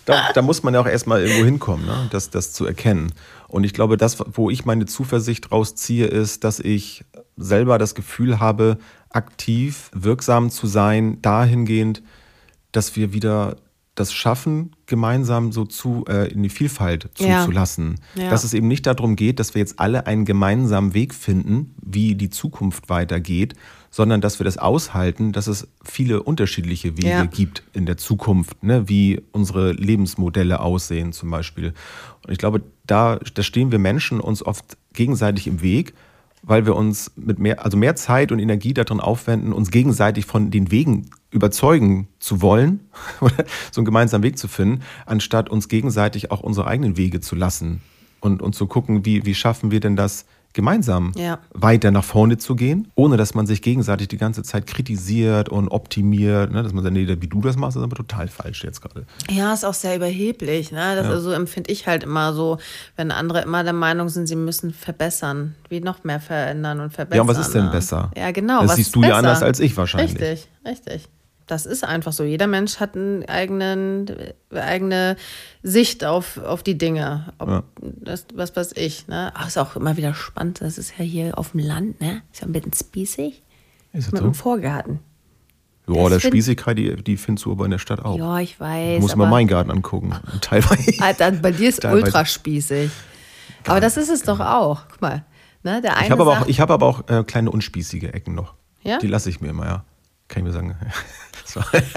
da, da muss man ja auch erstmal irgendwo hinkommen, ne? das, das zu erkennen. Und ich glaube, das, wo ich meine Zuversicht rausziehe, ist, dass ich selber das Gefühl habe, aktiv, wirksam zu sein, dahingehend, dass wir wieder das schaffen, gemeinsam so zu, äh, in die Vielfalt zuzulassen. Ja. Ja. Dass es eben nicht darum geht, dass wir jetzt alle einen gemeinsamen Weg finden, wie die Zukunft weitergeht, sondern dass wir das aushalten, dass es viele unterschiedliche Wege Ja. gibt in der Zukunft, ne? Wie unsere Lebensmodelle aussehen zum Beispiel. Und ich glaube, da, da stehen wir Menschen uns oft gegenseitig im Weg, weil wir uns mit mehr, also mehr Zeit und Energie darin aufwenden, uns gegenseitig von den Wegen überzeugen zu wollen oder so einen gemeinsamen Weg zu finden, anstatt uns gegenseitig auch unsere eigenen Wege zu lassen und, und zu gucken, wie, wie schaffen wir denn das, gemeinsam Ja. weiter nach vorne zu gehen, ohne dass man sich gegenseitig die ganze Zeit kritisiert und optimiert, ne? Dass man sagt, nee, wie du das machst, ist aber total falsch jetzt gerade. Ja, ist auch sehr überheblich. Ne? Das Ja. also empfinde ich halt immer so, wenn andere immer der Meinung sind, sie müssen verbessern, wie noch mehr verändern und verbessern. Ja, und was ist denn ne? besser? Ja, genau. Das was siehst ist du ja besser? anders als ich wahrscheinlich. Richtig, richtig. Das ist einfach so. Jeder Mensch hat eine eigenen, eigene Sicht auf, auf die Dinge. Ob Ja. das, was weiß ich. Ne? Ach, ist auch immer wieder spannend. Das ist ja hier auf dem Land, ne? Ist ja ein bisschen spießig. Ist das Mit so? dem Vorgarten. Ja, Das der find- Spießigkeit, die, die findest du aber in der Stadt auch. Ja, ich Ich weiß. muss mal aber- meinen Garten angucken. Teilweise. Alter, bei dir ist Teilweise. ultra spießig. Aber das ist es doch auch. Guck mal. Ne? Der eine Ich habe aber, sagt, auch- ich hab aber auch äh, kleine unspießige Ecken noch. Ja? Die lasse ich mir immer, ja. Kann ich mir sagen. So.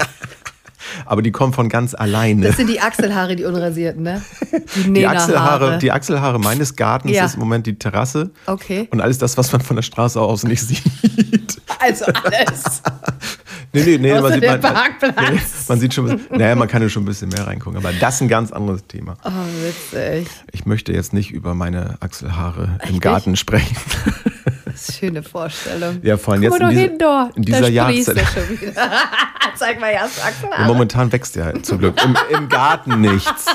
Aber die kommen von ganz alleine. das sind die Achselhaare, die unrasierten, ne? Die, Die Nena-Haare. Achselhaare, die Achselhaare meines Gartens Ja. ist im Moment die Terrasse. Okay. Und alles das, was man von der Straße aus nicht sieht. Also alles. Nee, nee, nee. Außer der man, Parkplatz. nee, man sieht schon, naja, man kann ja schon ein bisschen mehr reingucken. Aber das ist ein ganz anderes Thema. Oh, witzig. Ich möchte jetzt nicht über meine Achselhaare Echt im nicht? Garten sprechen. Das ist eine schöne Vorstellung. Ja, vor allem Guck jetzt mal in, doch diese, hin, da. in dieser da Jahreszeit. sprießt er schon wieder. Zeig mal erst Ja, Achselhaare. momentan wächst ja zum Glück im, im Garten nichts.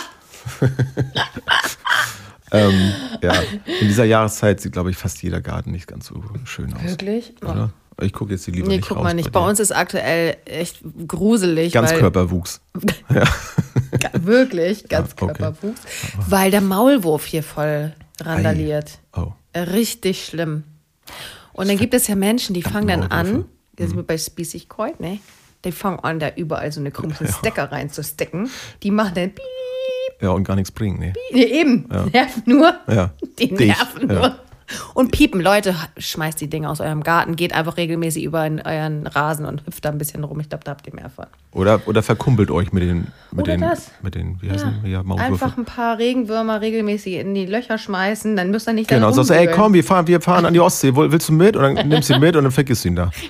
ähm, ja, in dieser Jahreszeit sieht, glaube ich, fast jeder Garten nicht ganz so schön aus. Wirklich? Oh. Oder? Ich gucke jetzt die lieber Nee, nicht guck raus mal nicht. bei Bei dir. uns ist aktuell echt gruselig. weil, Ganzkörperwuchs. Ja. Wirklich, Ja, okay. Ganzkörperwuchs. Weil der Maulwurf hier voll randaliert. Oh. Richtig schlimm. Und dann gibt es ja Menschen, die fangen dann an, Maulwürfe. das ist bei Spießigkeit, ne? Die fangen an, da überall so eine komischen Stecker reinzustecken. Die machen dann piep. Ja, und gar nichts bringen, nee. Nee, eben. Ja. Nerven nur. Ja. Die Dich, nerven ja. nur. Und piepen, Leute, schmeißt die Dinge aus eurem Garten, geht einfach regelmäßig über in euren Rasen und hüpft da ein bisschen rum. Ich glaube, da habt ihr mehr von. Oder, oder verkumpelt euch mit den, mit Oder den, das. mit den, wie heißen die? Ja, Einfach Maulwürfe. ein paar Regenwürmer regelmäßig in die Löcher schmeißen, dann müsst ihr nicht da Genau, sagst du, ey, rumwühlen. komm, wir fahren, wir fahren an die Ostsee, Woll- willst du mit? Und dann nimmst du ihn mit und dann vergisst du ihn da.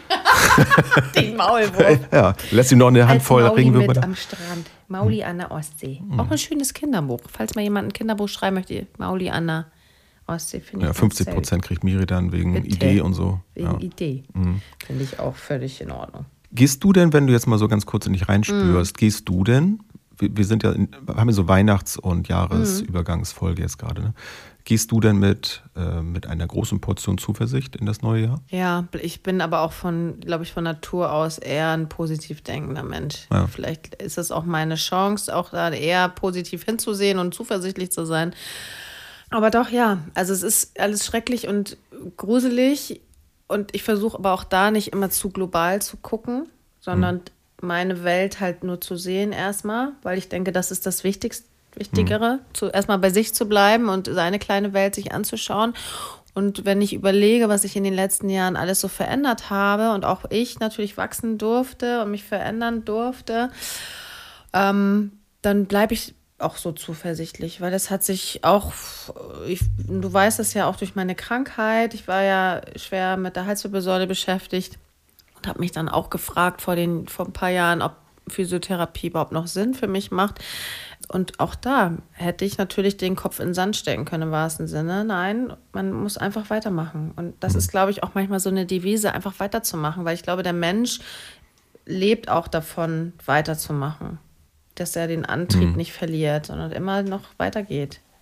Den Maulwurf. Ja, lässt ihm noch eine Als Handvoll Mauli Regenwürmer mit da. am Strand. Mauli an der Ostsee. Auch ein schönes Kinderbuch. Falls mal jemand ein Kinderbuch schreiben möchte, Mauli an der Ostsee, finde ich. Ja, ganz fünfzig selten. Prozent kriegt Miri dann wegen Bitte. Idee und so. Wegen Ja. Idee. Finde ich auch völlig in Ordnung. Gehst du denn, wenn du jetzt mal so ganz kurz in dich reinspürst, gehst du denn, wir, wir sind ja, in, haben ja so Weihnachts- und Jahresübergangsfolge jetzt gerade, ne? Gehst du denn mit, äh, mit einer großen Portion Zuversicht in das neue Jahr? Ja, ich bin aber auch von, glaube ich, von Natur aus eher ein positiv denkender Mensch. Ja. Vielleicht ist es auch meine Chance, auch da eher positiv hinzusehen und zuversichtlich zu sein. Aber doch, ja, also es ist alles schrecklich und gruselig und ich versuche aber auch da nicht immer zu global zu gucken, sondern mhm. meine Welt halt nur zu sehen erstmal, weil ich denke, das ist das Wichtigste. Wichtigere, mhm. zu, erstmal bei sich zu bleiben und seine kleine Welt sich anzuschauen. Und wenn ich überlege, was ich in den letzten Jahren alles so verändert habe und auch ich natürlich wachsen durfte und mich verändern durfte, ähm, dann bleibe ich auch so zuversichtlich, weil das hat sich auch, ich, du weißt es ja auch durch meine Krankheit, ich war ja schwer mit der Halswirbelsäule beschäftigt und habe mich dann auch gefragt vor, den, vor ein paar Jahren, ob Physiotherapie überhaupt noch Sinn für mich macht. Und auch da hätte ich natürlich den Kopf in den Sand stecken können, im wahrsten Sinne. Nein, man muss einfach weitermachen. Und das ist, glaube ich, auch manchmal so eine Devise, einfach weiterzumachen. Weil ich glaube, der Mensch lebt auch davon, weiterzumachen. Dass er den Antrieb mhm. nicht verliert, sondern immer noch weitergeht.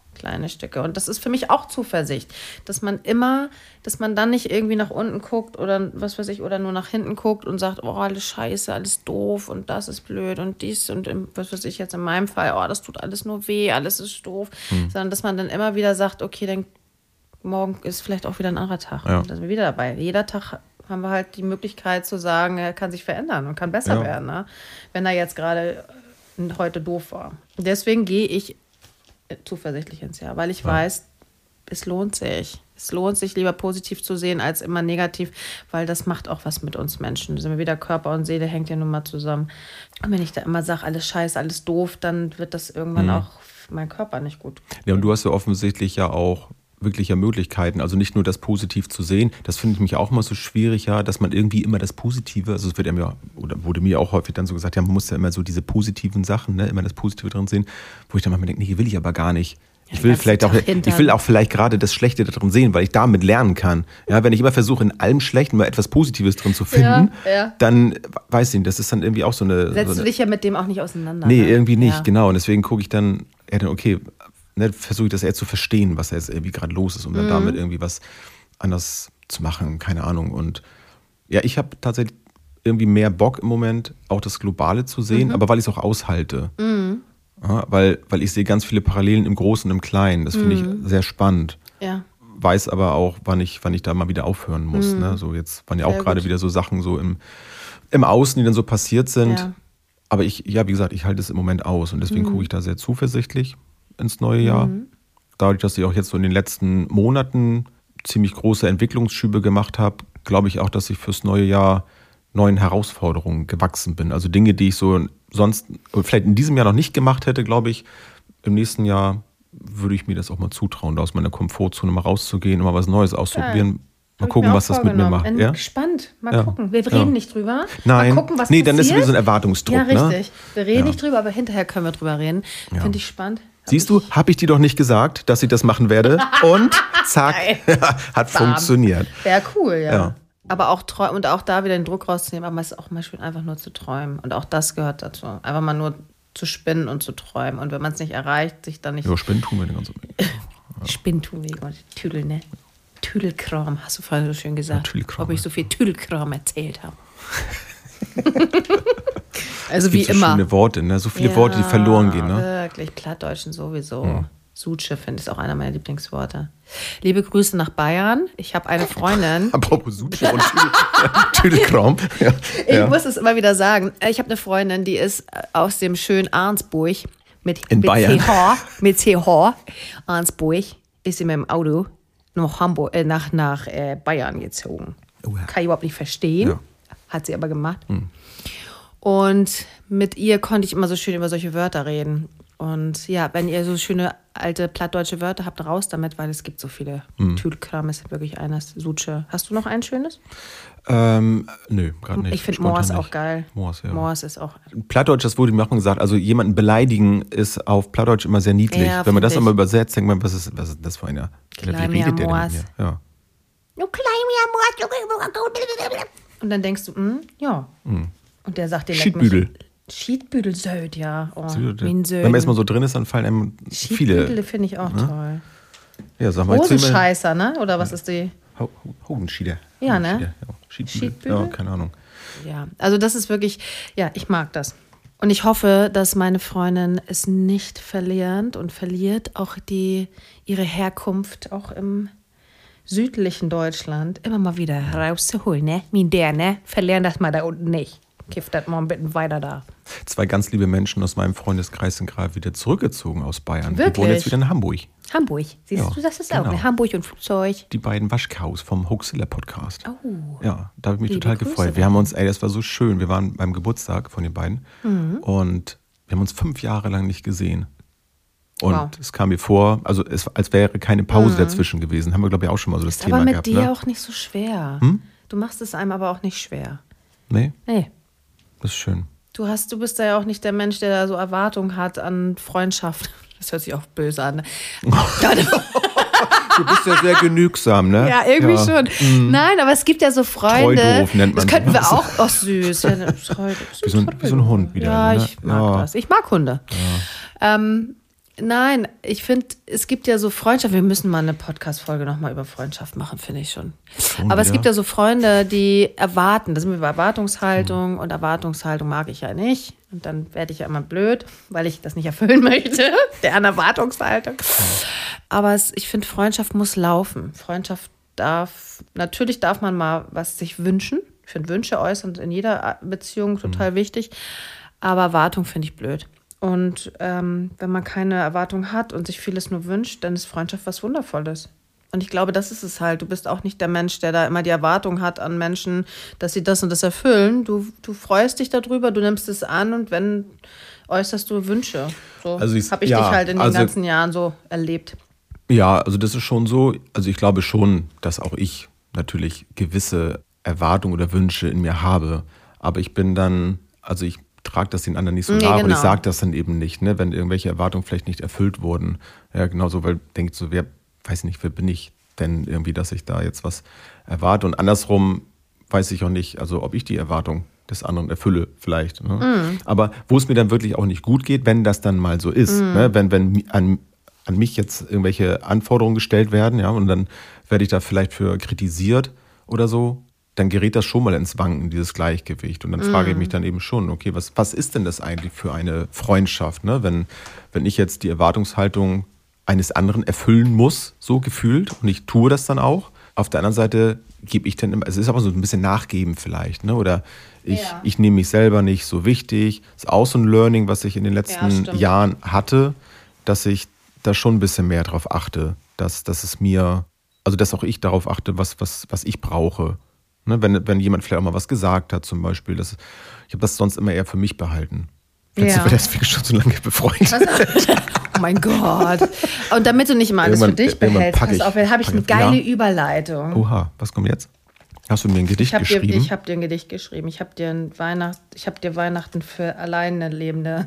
Kleine Stücke. Und das ist für mich auch Zuversicht, dass man immer, dass man dann nicht irgendwie nach unten guckt oder was weiß ich, oder nur nach hinten guckt und sagt, oh, alles scheiße, alles doof und das ist blöd und dies und im, was weiß ich jetzt in meinem Fall, oh, das tut alles nur weh, alles ist doof. Hm. Sondern dass man dann immer wieder sagt, okay, dann morgen ist vielleicht auch wieder ein anderer Tag. Ja. Und da sind wir wieder dabei. Jeder Tag haben wir halt die Möglichkeit zu sagen, er kann sich verändern und kann besser ja. werden, ne? Wenn er jetzt gerade heute doof war. Deswegen gehe ich zuversichtlich ins Jahr, weil ich ja. weiß, es lohnt sich. Es lohnt sich, lieber positiv zu sehen, als immer negativ, weil das macht auch was mit uns Menschen. Da sind wir wieder, Körper und Seele hängt ja nun mal zusammen. Und wenn ich da immer sage, alles scheiße, alles doof, dann wird das irgendwann mhm. auch mein Körper nicht gut. Ja, und du hast ja offensichtlich ja auch wirkliche Möglichkeiten, also nicht nur das positiv zu sehen, das finde ich mich auch immer so schwierig, ja, dass man irgendwie immer das Positive, also es wird ja mir, oder wurde mir auch häufig dann so gesagt, ja, man muss ja immer so diese positiven Sachen, ne, immer das Positive drin sehen, wo ich dann manchmal denke, nee, will ich aber gar nicht. Ich will vielleicht auch, ich will auch vielleicht gerade das Schlechte da drin sehen, weil ich damit lernen kann. Ja, wenn ich immer versuche, in allem Schlechten mal etwas Positives drin zu finden, ja, ja. dann, weiß ich nicht, das ist dann irgendwie auch so eine... Setzt so eine, du dich ja mit dem auch nicht auseinander. Nee, ne? irgendwie nicht, ja. genau. Und deswegen gucke ich dann, ja, dann okay, ne, versuche ich das eher zu verstehen, was jetzt irgendwie gerade los ist, um dann mhm. damit irgendwie was anders zu machen, keine Ahnung. Und ja, ich habe tatsächlich irgendwie mehr Bock im Moment, auch das Globale zu sehen, mhm. aber weil ich es auch aushalte. Mhm. Ja, weil, weil ich sehe ganz viele Parallelen im Großen und im Kleinen. Das finde mhm. ich sehr spannend. Ja. Weiß aber auch, wann ich, wann ich da mal wieder aufhören muss. Mhm. Ne? So jetzt waren ja auch gerade wieder so Sachen so im, im Außen, die dann so passiert sind. Ja. Aber ich, ja, wie gesagt, ich halte es im Moment aus. Und deswegen mhm. gucke ich da sehr zuversichtlich ins neue Jahr. Mhm. Dadurch, dass ich auch jetzt so in den letzten Monaten ziemlich große Entwicklungsschübe gemacht habe, glaube ich auch, dass ich fürs neue Jahr neuen Herausforderungen gewachsen bin. Also Dinge, die ich so sonst vielleicht in diesem Jahr noch nicht gemacht hätte, glaube ich, im nächsten Jahr würde ich mir das auch mal zutrauen, da aus meiner Komfortzone mal rauszugehen und mal was Neues auszuprobieren. Mal gucken, was das mit mir macht. Bin ja? gespannt. Mal ja. gucken. Wir reden ja. nicht drüber. Nein. Mal gucken, was nee, passiert. Dann ist wieder so ein Erwartungsdruck. Ja, richtig. Ne? Wir reden ja. nicht drüber, aber hinterher können wir drüber reden. Ja. Finde ich spannend. Hab Siehst du, habe ich dir doch nicht gesagt, dass ich das machen werde. Und zack, hat Bam. funktioniert. Wäre cool, ja. ja. Aber auch träumen und auch da wieder den Druck rauszunehmen, aber es ist auch mal schön, einfach nur zu träumen. Und auch das gehört dazu. Einfach mal nur zu spinnen und zu träumen. Und wenn man es nicht erreicht, sich dann nicht. Ja, spinnen tun wir den ganzen Weg. Ja. Spinnen tun wir und Tüdel, ne? Tüdelkram, hast du vorhin so schön gesagt. Ja, ob ich so viel Tüdelkram erzählt habe. Also es wie gibt so immer. Schöne Worte, ne? So viele ja, Worte, die verloren gehen, ne? Wirklich, Plattdeutschen sowieso. Ja. Suche, finde ich, ist auch einer meiner Lieblingsworte. Liebe Grüße nach Bayern. Ich habe eine Freundin. Apropos Suche und Tüdelkram. Ja. Ich ja. muss es immer wieder sagen. Ich habe eine Freundin, die ist aus dem schönen Arnsburg mit, In mit Bayern. C H. Mit C H. Arnsburg ist sie mit dem Auto nach, Hamburg, äh, nach, nach äh, Bayern gezogen. Oh ja. Kann ich überhaupt nicht verstehen. Ja. Hat sie aber gemacht. Hm. Und mit ihr konnte ich immer so schön über solche Wörter reden. Und ja, wenn ihr so schöne alte plattdeutsche Wörter habt, raus damit, weil es gibt so viele. Mhm. Tüdelkram ist wirklich eines. Suche. Hast du noch ein schönes? Ähm, nö, gerade nicht. Ich finde Moors auch geil. Moors, ja. Moors ist auch... Plattdeutsch, das wurde mir auch gesagt, also jemanden beleidigen ist auf Plattdeutsch immer sehr niedlich. Ja, wenn man das ich. immer übersetzt, denkt man, was ist, was ist das für einer? Wie Klein redet der denn Moors. mit mir? Ja. Du klein Moors. Und dann denkst du, hm, ja. Mhm. Und der sagt dir Schiedbüdel. Schiedbüdel Söd, ja. Oh, Wenn man erstmal so drin ist, dann fallen einem viele. Schiedbüdel finde ich auch ne? toll. Ja, sag mal. Hosenscheißer, ne? Oder was ist die? Hodenschieder. Ja, ne? Ja. Schiedbüdel. Schiedbüdel? Ja, keine Ahnung. Ja, also das ist wirklich, ja, ich mag das. Und ich hoffe, dass meine Freundin es nicht verlernt und verliert, auch die, ihre Herkunft auch im südlichen Deutschland immer mal wieder rauszuholen, ne? Min der, ne? Verlernen das mal da unten nicht. Kifft das mal ein bisschen weiter da. Zwei ganz liebe Menschen aus meinem Freundeskreis sind gerade wieder zurückgezogen aus Bayern. Wirklich? Die wohnen jetzt wieder in Hamburg. Hamburg. Siehst ja, du, das ist genau. auch, ne? Hamburg und Flugzeug. Die beiden Waschkaus vom Hoaxilla Podcast. Oh. Ja, da habe ich mich Liebe total Grüße gefreut. Wir haben uns, ey, das war so schön. Wir waren beim Geburtstag von den beiden mhm. und wir haben uns fünf Jahre lang nicht gesehen. Und wow. es kam mir vor, also es, als wäre keine Pause mhm. dazwischen gewesen. Haben wir, glaube ich, auch schon mal so das ist Thema aber mit gehabt. dir ne? auch nicht so schwer. Hm? Du machst es einem aber auch nicht schwer. Nee? Nee. Das ist schön. Du hast, du bist da ja auch nicht der Mensch, der da so Erwartungen hat an Freundschaft. Das hört sich auch böse an. Du bist ja sehr genügsam, ne? Ja, irgendwie ja. schon. Mm. Nein, aber es gibt ja so Freunde. Treudoof nennt man das könnten wir das. auch. Oh, süß. Ja, treu, wie, so ein, wie so ein Hund wieder. Ja, ne? ich mag ja. das. Ich mag Hunde. Ja. Ähm, Nein, ich finde, es gibt ja so Freundschaft. Wir müssen mal eine Podcast-Folge nochmal über Freundschaft machen, finde ich schon. schon Aber wieder? Es gibt ja so Freunde, die erwarten. Das sind wir bei Erwartungshaltung. Hm. Und Erwartungshaltung mag ich ja nicht. Und dann werde ich ja immer blöd, weil ich das nicht erfüllen möchte, deren Erwartungshaltung. Hm. Aber es, ich finde, Freundschaft muss laufen. Freundschaft darf, natürlich darf man mal was sich wünschen. Ich finde Wünsche äußern in jeder Beziehung total hm. wichtig. Aber Erwartung finde ich blöd. Und ähm, wenn man keine Erwartung hat und sich vieles nur wünscht, dann ist Freundschaft was Wundervolles. Und ich glaube, das ist es halt. Du bist auch nicht der Mensch, der da immer die Erwartung hat an Menschen, dass sie das und das erfüllen. Du, du freust dich darüber, du nimmst es an und wenn, äußerst du Wünsche. So also habe ich ja, dich halt in den also, ganzen Jahren so erlebt. Ja, also das ist schon so. Also ich glaube schon, dass auch ich natürlich gewisse Erwartungen oder Wünsche in mir habe. Aber ich bin dann, also ich trage das den anderen nicht so nee, nach genau. und ich sage das dann eben nicht, ne, wenn irgendwelche Erwartungen vielleicht nicht erfüllt wurden. Ja, genauso, weil denkt so, wer, weiß nicht, wer bin ich denn irgendwie, dass ich da jetzt was erwarte. Und andersrum weiß ich auch nicht, also ob ich die Erwartung des anderen erfülle vielleicht. Ne? Mm. Aber wo es mir dann wirklich auch nicht gut geht, wenn das dann mal so ist, mm. ne, wenn, wenn an, an mich jetzt irgendwelche Anforderungen gestellt werden, ja, und dann werde ich da vielleicht für kritisiert oder so, dann gerät das schon mal ins Wanken, dieses Gleichgewicht. Und dann mm. frage ich mich dann eben schon, okay, was, was ist denn das eigentlich für eine Freundschaft, ne? Wenn, wenn ich jetzt die Erwartungshaltung eines anderen erfüllen muss, so gefühlt, und ich tue das dann auch. Auf der anderen Seite gebe ich dann immer, es ist aber so ein bisschen Nachgeben vielleicht, ne? Oder ich, ja. ich nehme mich selber nicht so wichtig. Das ist auch so ein Learning, was ich in den letzten ja, Jahren hatte, dass ich da schon ein bisschen mehr drauf achte, dass, dass es mir, also dass auch ich darauf achte, was, was, was ich brauche. Ne, wenn, wenn jemand vielleicht auch mal was gesagt hat, zum Beispiel. Das, ich habe das sonst immer eher für mich behalten. Jetzt ja. sind wir deswegen schon so lange befreundet. Also, oh mein Gott. Und damit du nicht immer alles irgendwann, für dich behältst, pass auf, habe ich eine geile ja. Überleitung. Oha, was kommt jetzt? Hast du mir ein Gedicht ich geschrieben? Dir, ich habe dir ein Gedicht geschrieben. Ich habe dir, ein Weihnacht, ich hab dir Weihnachten für alleine Lebende.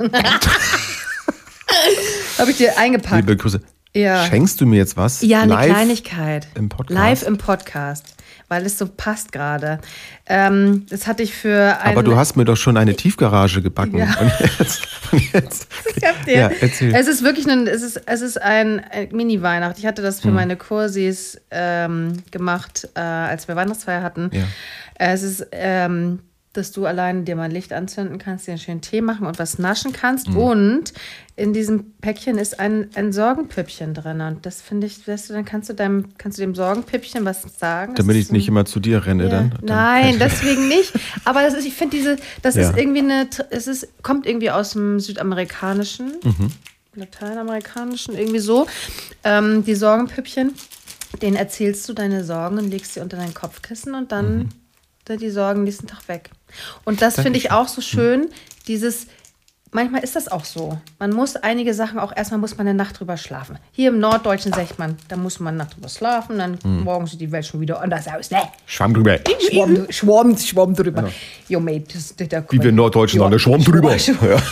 habe ich dir eingepackt. Liebe Grüße. Ja. Schenkst du mir jetzt was? Ja, eine live Kleinigkeit. Im Podcast? Live im Podcast. Weil es so passt gerade. Ähm, das hatte ich für einen... Aber du hast mir doch schon eine Tiefgarage gebacken. Ja. Und jetzt, und jetzt. Ich hab dir, ja, erzähl. Es ist wirklich ein, es ist, es ist ein, ein Mini-Weihnacht. Ich hatte das für hm. meine Kursis ähm, gemacht, äh, als wir Weihnachtsfeier hatten. Ja. Es ist... Ähm, dass du alleine dir mal ein Licht anzünden kannst, dir einen schönen Tee machen und was naschen kannst. Mhm. Und in diesem Päckchen ist ein, ein Sorgenpüppchen drin. Und das finde ich, weißt du, dann kannst du, deinem, kannst du dem Sorgenpüppchen was sagen. Damit ich nicht immer zu dir renne, ja. dann, dann. Nein, deswegen nicht. Aber das ist, ich finde diese, das ja. ist irgendwie eine, es ist, kommt irgendwie aus dem Südamerikanischen, mhm. Lateinamerikanischen, irgendwie so. Ähm, die Sorgenpüppchen, denen erzählst du deine Sorgen und legst sie unter dein Kopfkissen und dann mhm. die Sorgen nächsten Tag weg. Und das finde ich auch so schön, dieses, manchmal ist das auch so. Man muss einige Sachen auch, erstmal muss man eine Nacht drüber schlafen. Hier im Norddeutschen sagt man, da muss man eine Nacht drüber schlafen, dann hm. morgen sieht die Welt schon wieder anders aus. Ne? Schwamm drüber. Schwamm, Schwamm, Schwamm drüber. Ja. Jo, mate, das, das, das, Wie wir Norddeutschen sagen, Schwamm drüber. Ja.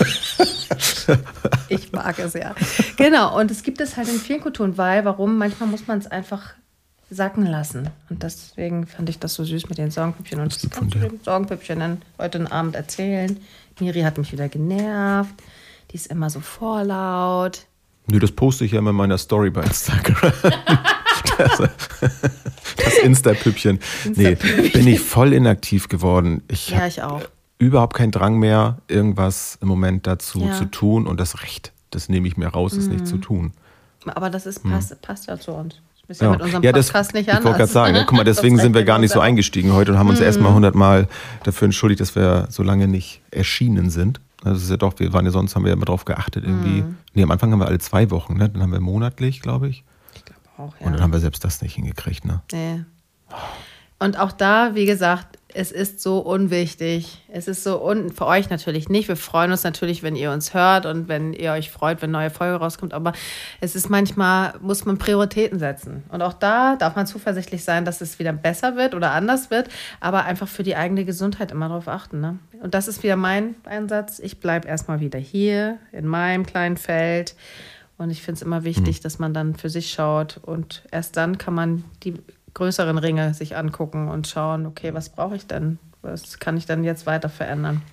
Ich mag es, ja. Genau, und es gibt es halt in vielen Kulturen, weil, warum? Manchmal muss man es einfach sacken lassen. Und deswegen fand ich das so süß mit den Sorgenpüppchen. Und das kannst du dem Sorgenpüppchen dann heute Abend erzählen. Miri hat mich wieder genervt. Die ist immer so vorlaut. Nö, das poste ich ja immer in meiner Story bei Instagram. das das Insta-Püppchen. Nee, bin ich voll inaktiv geworden. Ich ja, ich auch. Überhaupt keinen Drang mehr, irgendwas im Moment dazu ja. zu tun. Und das Recht, das nehme ich mir raus, es mhm. nicht zu tun. Aber das ist, passt, mhm. passt ja zu uns. Ist ja, ja mit unserem ja, Podcast das, nicht anders. Ich wollte gerade sagen, ne? Guck mal, deswegen sind wir gar nicht so eingestiegen heute und haben uns mhm. erstmal hundertmal dafür entschuldigt, dass wir so lange nicht erschienen sind. Das ist ja doch, wir waren ja sonst, haben wir ja immer drauf geachtet, irgendwie. Mhm. Nee, am Anfang haben wir alle zwei Wochen, ne? Dann haben wir monatlich, glaube ich. Ich glaube auch, ja. Und dann haben wir selbst das nicht hingekriegt, ne? Nee. Und auch da, wie gesagt, es ist so unwichtig. Es ist so un für euch natürlich nicht. Wir freuen uns natürlich, wenn ihr uns hört und wenn ihr euch freut, wenn eine neue Folge rauskommt. Aber es ist manchmal, muss man Prioritäten setzen. Und auch da darf man zuversichtlich sein, dass es wieder besser wird oder anders wird. Aber einfach für die eigene Gesundheit immer darauf achten. Ne? Und das ist wieder mein Einsatz. Ich bleibe erstmal wieder hier in meinem kleinen Feld. Und ich finde es immer wichtig, mhm. dass man dann für sich schaut. Und erst dann kann man die größeren Ringe sich angucken und schauen, okay, was brauche ich denn? Was kann ich denn jetzt weiter verändern?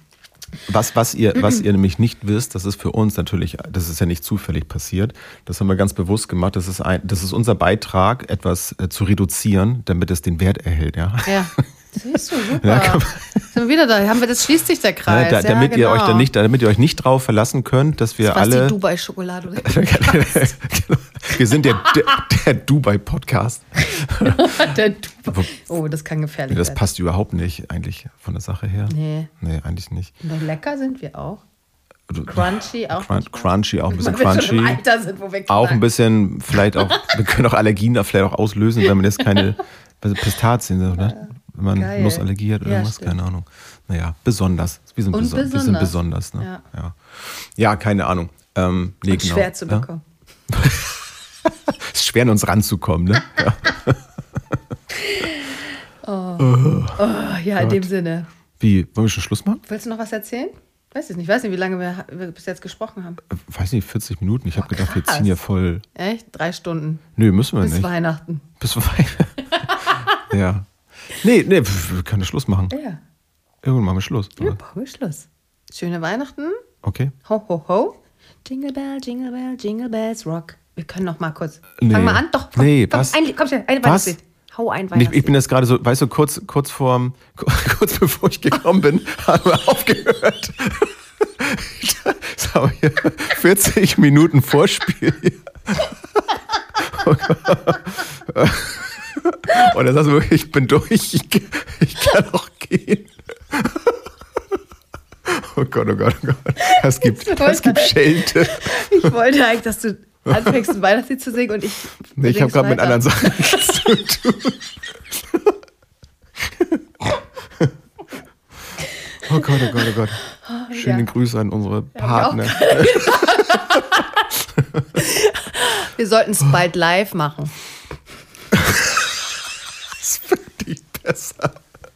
Was, was, ihr, was ihr nämlich nicht wisst, das ist für uns natürlich, das ist ja nicht zufällig passiert. Das haben wir ganz bewusst gemacht. Das ist, ein, das ist unser Beitrag, etwas äh, zu reduzieren, damit es den Wert erhält. Ja. Ja. Siehst du, super. Ja, komm. Sind wir wieder da? Haben wir, das schließt sich der Kreis. Ja, da, damit, ja, ihr genau. euch dann nicht, damit ihr euch nicht drauf verlassen könnt, dass wir das war alle. die Dubai-Schokolade. Wir sind der, der, der Dubai-Podcast. Der Dubai. Oh, das kann gefährlich Das werden. passt überhaupt nicht eigentlich von der Sache her. Nee. Nee, eigentlich nicht. Und lecker sind wir auch. Crunchy auch. Crun- Crunchy, auch ein bisschen Weil wir schon im crunchy. Alter sind, wo wir Auch knacken. ein bisschen, vielleicht auch, wir können auch Allergien da vielleicht auch auslösen, wenn man jetzt keine also Pistazien, so, ne? Wenn man Geil. Nussallergie hat oder Ja, irgendwas, stimmt. keine Ahnung. Naja, besonders. Wir sind, Und beso- wir sind besonders. besonders. Ne? Ja. Ja. Ja, keine Ahnung. Ähm, nee, Und genau. schwer zu Ja? bekommen. Es ist schwer, an uns ranzukommen, ne? Ja. Oh, ja, in dem Sinne. Wie, wollen wir schon Schluss machen? Willst du noch was erzählen? Weiß ich nicht. Ich weiß nicht, wie lange wir, wir bis jetzt gesprochen haben. Äh, Weiß nicht, vierzig Minuten. Ich habe Oh, gedacht, wir krass. ziehen ja voll. Echt? Drei Stunden. Nö, müssen wir Bis nicht. Weihnachten. Bis Weihnachten. Ja. Nee, nee, wir können Schluss machen. Ja. Irgendwann machen wir Schluss. Ja, Oder? machen wir Schluss. Schöne Weihnachten. Okay. Ho, ho, ho. Jingle bell, jingle bell, jingle bells rock. Wir können noch mal kurz. Nee. Fang mal an. Doch, komm, Nee, komm, was? Ein, komm schnell, ein Was? Weihnachtslied. Hau ein Ich, Weihnachtslied. ich bin jetzt gerade so, weißt du, kurz, kurz vor, kurz bevor ich gekommen bin, haben wir aufgehört. Das haben wir hier vierzig Minuten Vorspiel. Und dann sagst du wirklich, ich bin durch, ich, ich kann auch gehen. Oh Gott, oh Gott, oh Gott. Das gibt, das gibt Schelte. Ich wollte eigentlich, dass du anfängst, ein Weihnachtslied zu singen und ich. Nee, ich habe gerade mit weiter. anderen Sachen nichts zu tun. Oh Gott, oh Gott, oh Gott. Schöne Ja. Grüße an unsere ich auch Partner. Wir sollten es bald live machen. Das finde ich besser.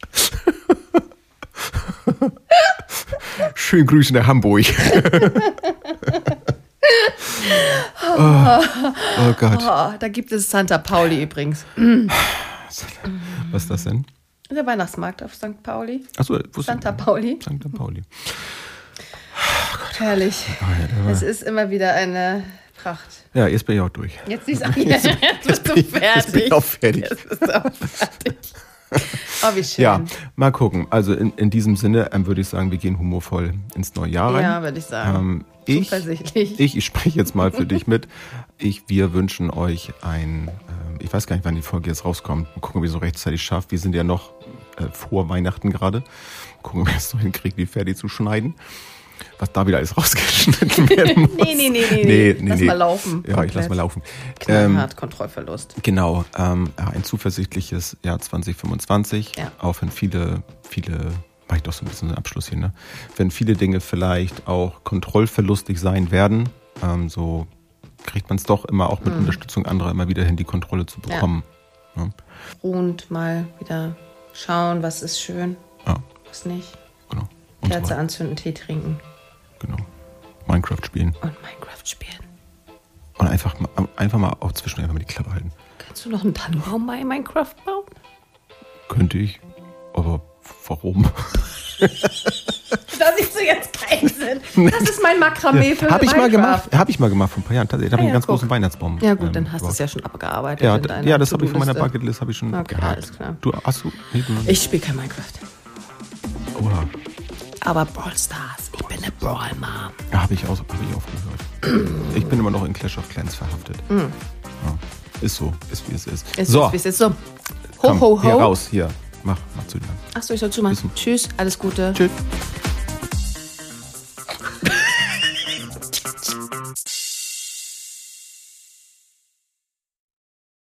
Schönen Grüße nach Hamburg. oh, oh Gott. Oh, da gibt es Santa Pauli übrigens. Was ist das denn? Der Weihnachtsmarkt auf Sankt Pauli. Achso, wusste Santa Pauli. Santa Pauli. Herrlich. Oh, ja, der war- Es ist immer wieder eine Pracht. ja, jetzt bin ich auch durch. Jetzt, siehst du, jetzt, jetzt bist du fertig. Jetzt bin ich auch fertig. Jetzt bist du auch fertig. Oh, wie schön. Ja, mal gucken. Also in, in diesem Sinne ähm, würde ich sagen, wir gehen humorvoll ins neue Jahr rein. Ja, würde ich sagen. Ähm, ich, Zuversichtlich. ich, ich spreche jetzt mal für dich mit. Ich, wir wünschen euch ein, ähm, ich weiß gar nicht, wann die Folge jetzt rauskommt. Mal gucken, ob ihr so rechtzeitig schafft. Wir sind ja noch äh, vor Weihnachten gerade. Gucken, ob wir es noch hinkriegen, die fertig zu schneiden. Was da wieder alles rausgeschnitten werden muss. Nee, nee, nee, nee, nee. Lass mal laufen. Ja, ich Komplett. lass mal laufen. Knallhart, Kontrollverlust. Genau, ähm, ja, ein zuversichtliches Jahr zwanzig fünfundzwanzig, Ja. auch wenn viele, viele, mach ich doch so ein bisschen einen Abschluss hier, ne? Wenn viele Dinge vielleicht auch kontrollverlustig sein werden, ähm, so kriegt man es doch immer auch mit Unterstützung anderer immer wieder hin, die Kontrolle zu bekommen. Ja. Ruhend mal wieder schauen, was ist schön, Ja, was nicht. genau. Und so Kerze weiter. anzünden, Tee trinken Genau. Minecraft spielen. und Minecraft spielen. Und einfach mal, einfach mal auch zwischendurch einfach mal die Klappe halten. Kannst du noch einen Tannenbaum bei Minecraft bauen? Könnte ich, aber warum? Da siehst du jetzt keinen Sinn. Das ist mein Makramee für Habe ich mal Minecraft. gemacht, habe ich mal gemacht vor ein paar Jahren. Tatsächlich, da habe ich Ah, einen ja, ganz guck. großen Weihnachtsbaum. Ja gut, ähm, dann hast du gebaut. es ja schon abgearbeitet. Ja, in d- deiner ja, das habe ich von meiner To-Do-Liste. Bucketlist habe ich schon Okay, gehabt. alles klar. Du hast du? Nee, du Ich spiele kein Minecraft. Oha. Aber Brawl Stars. Ich bin eine Brawl Mom. Ja, habe ich, auch- hab ich aufgehört. Ich bin immer noch in Clash of Clans verhaftet. Ja. Ist so, ist wie es ist. Ist so, es, wie es ist. So. Ho, komm, ho, hier ho. raus, hier. Mach, mach zu dir. Achso, ich soll zumachen. Bis zum- Tschüss, alles Gute. Tschüss.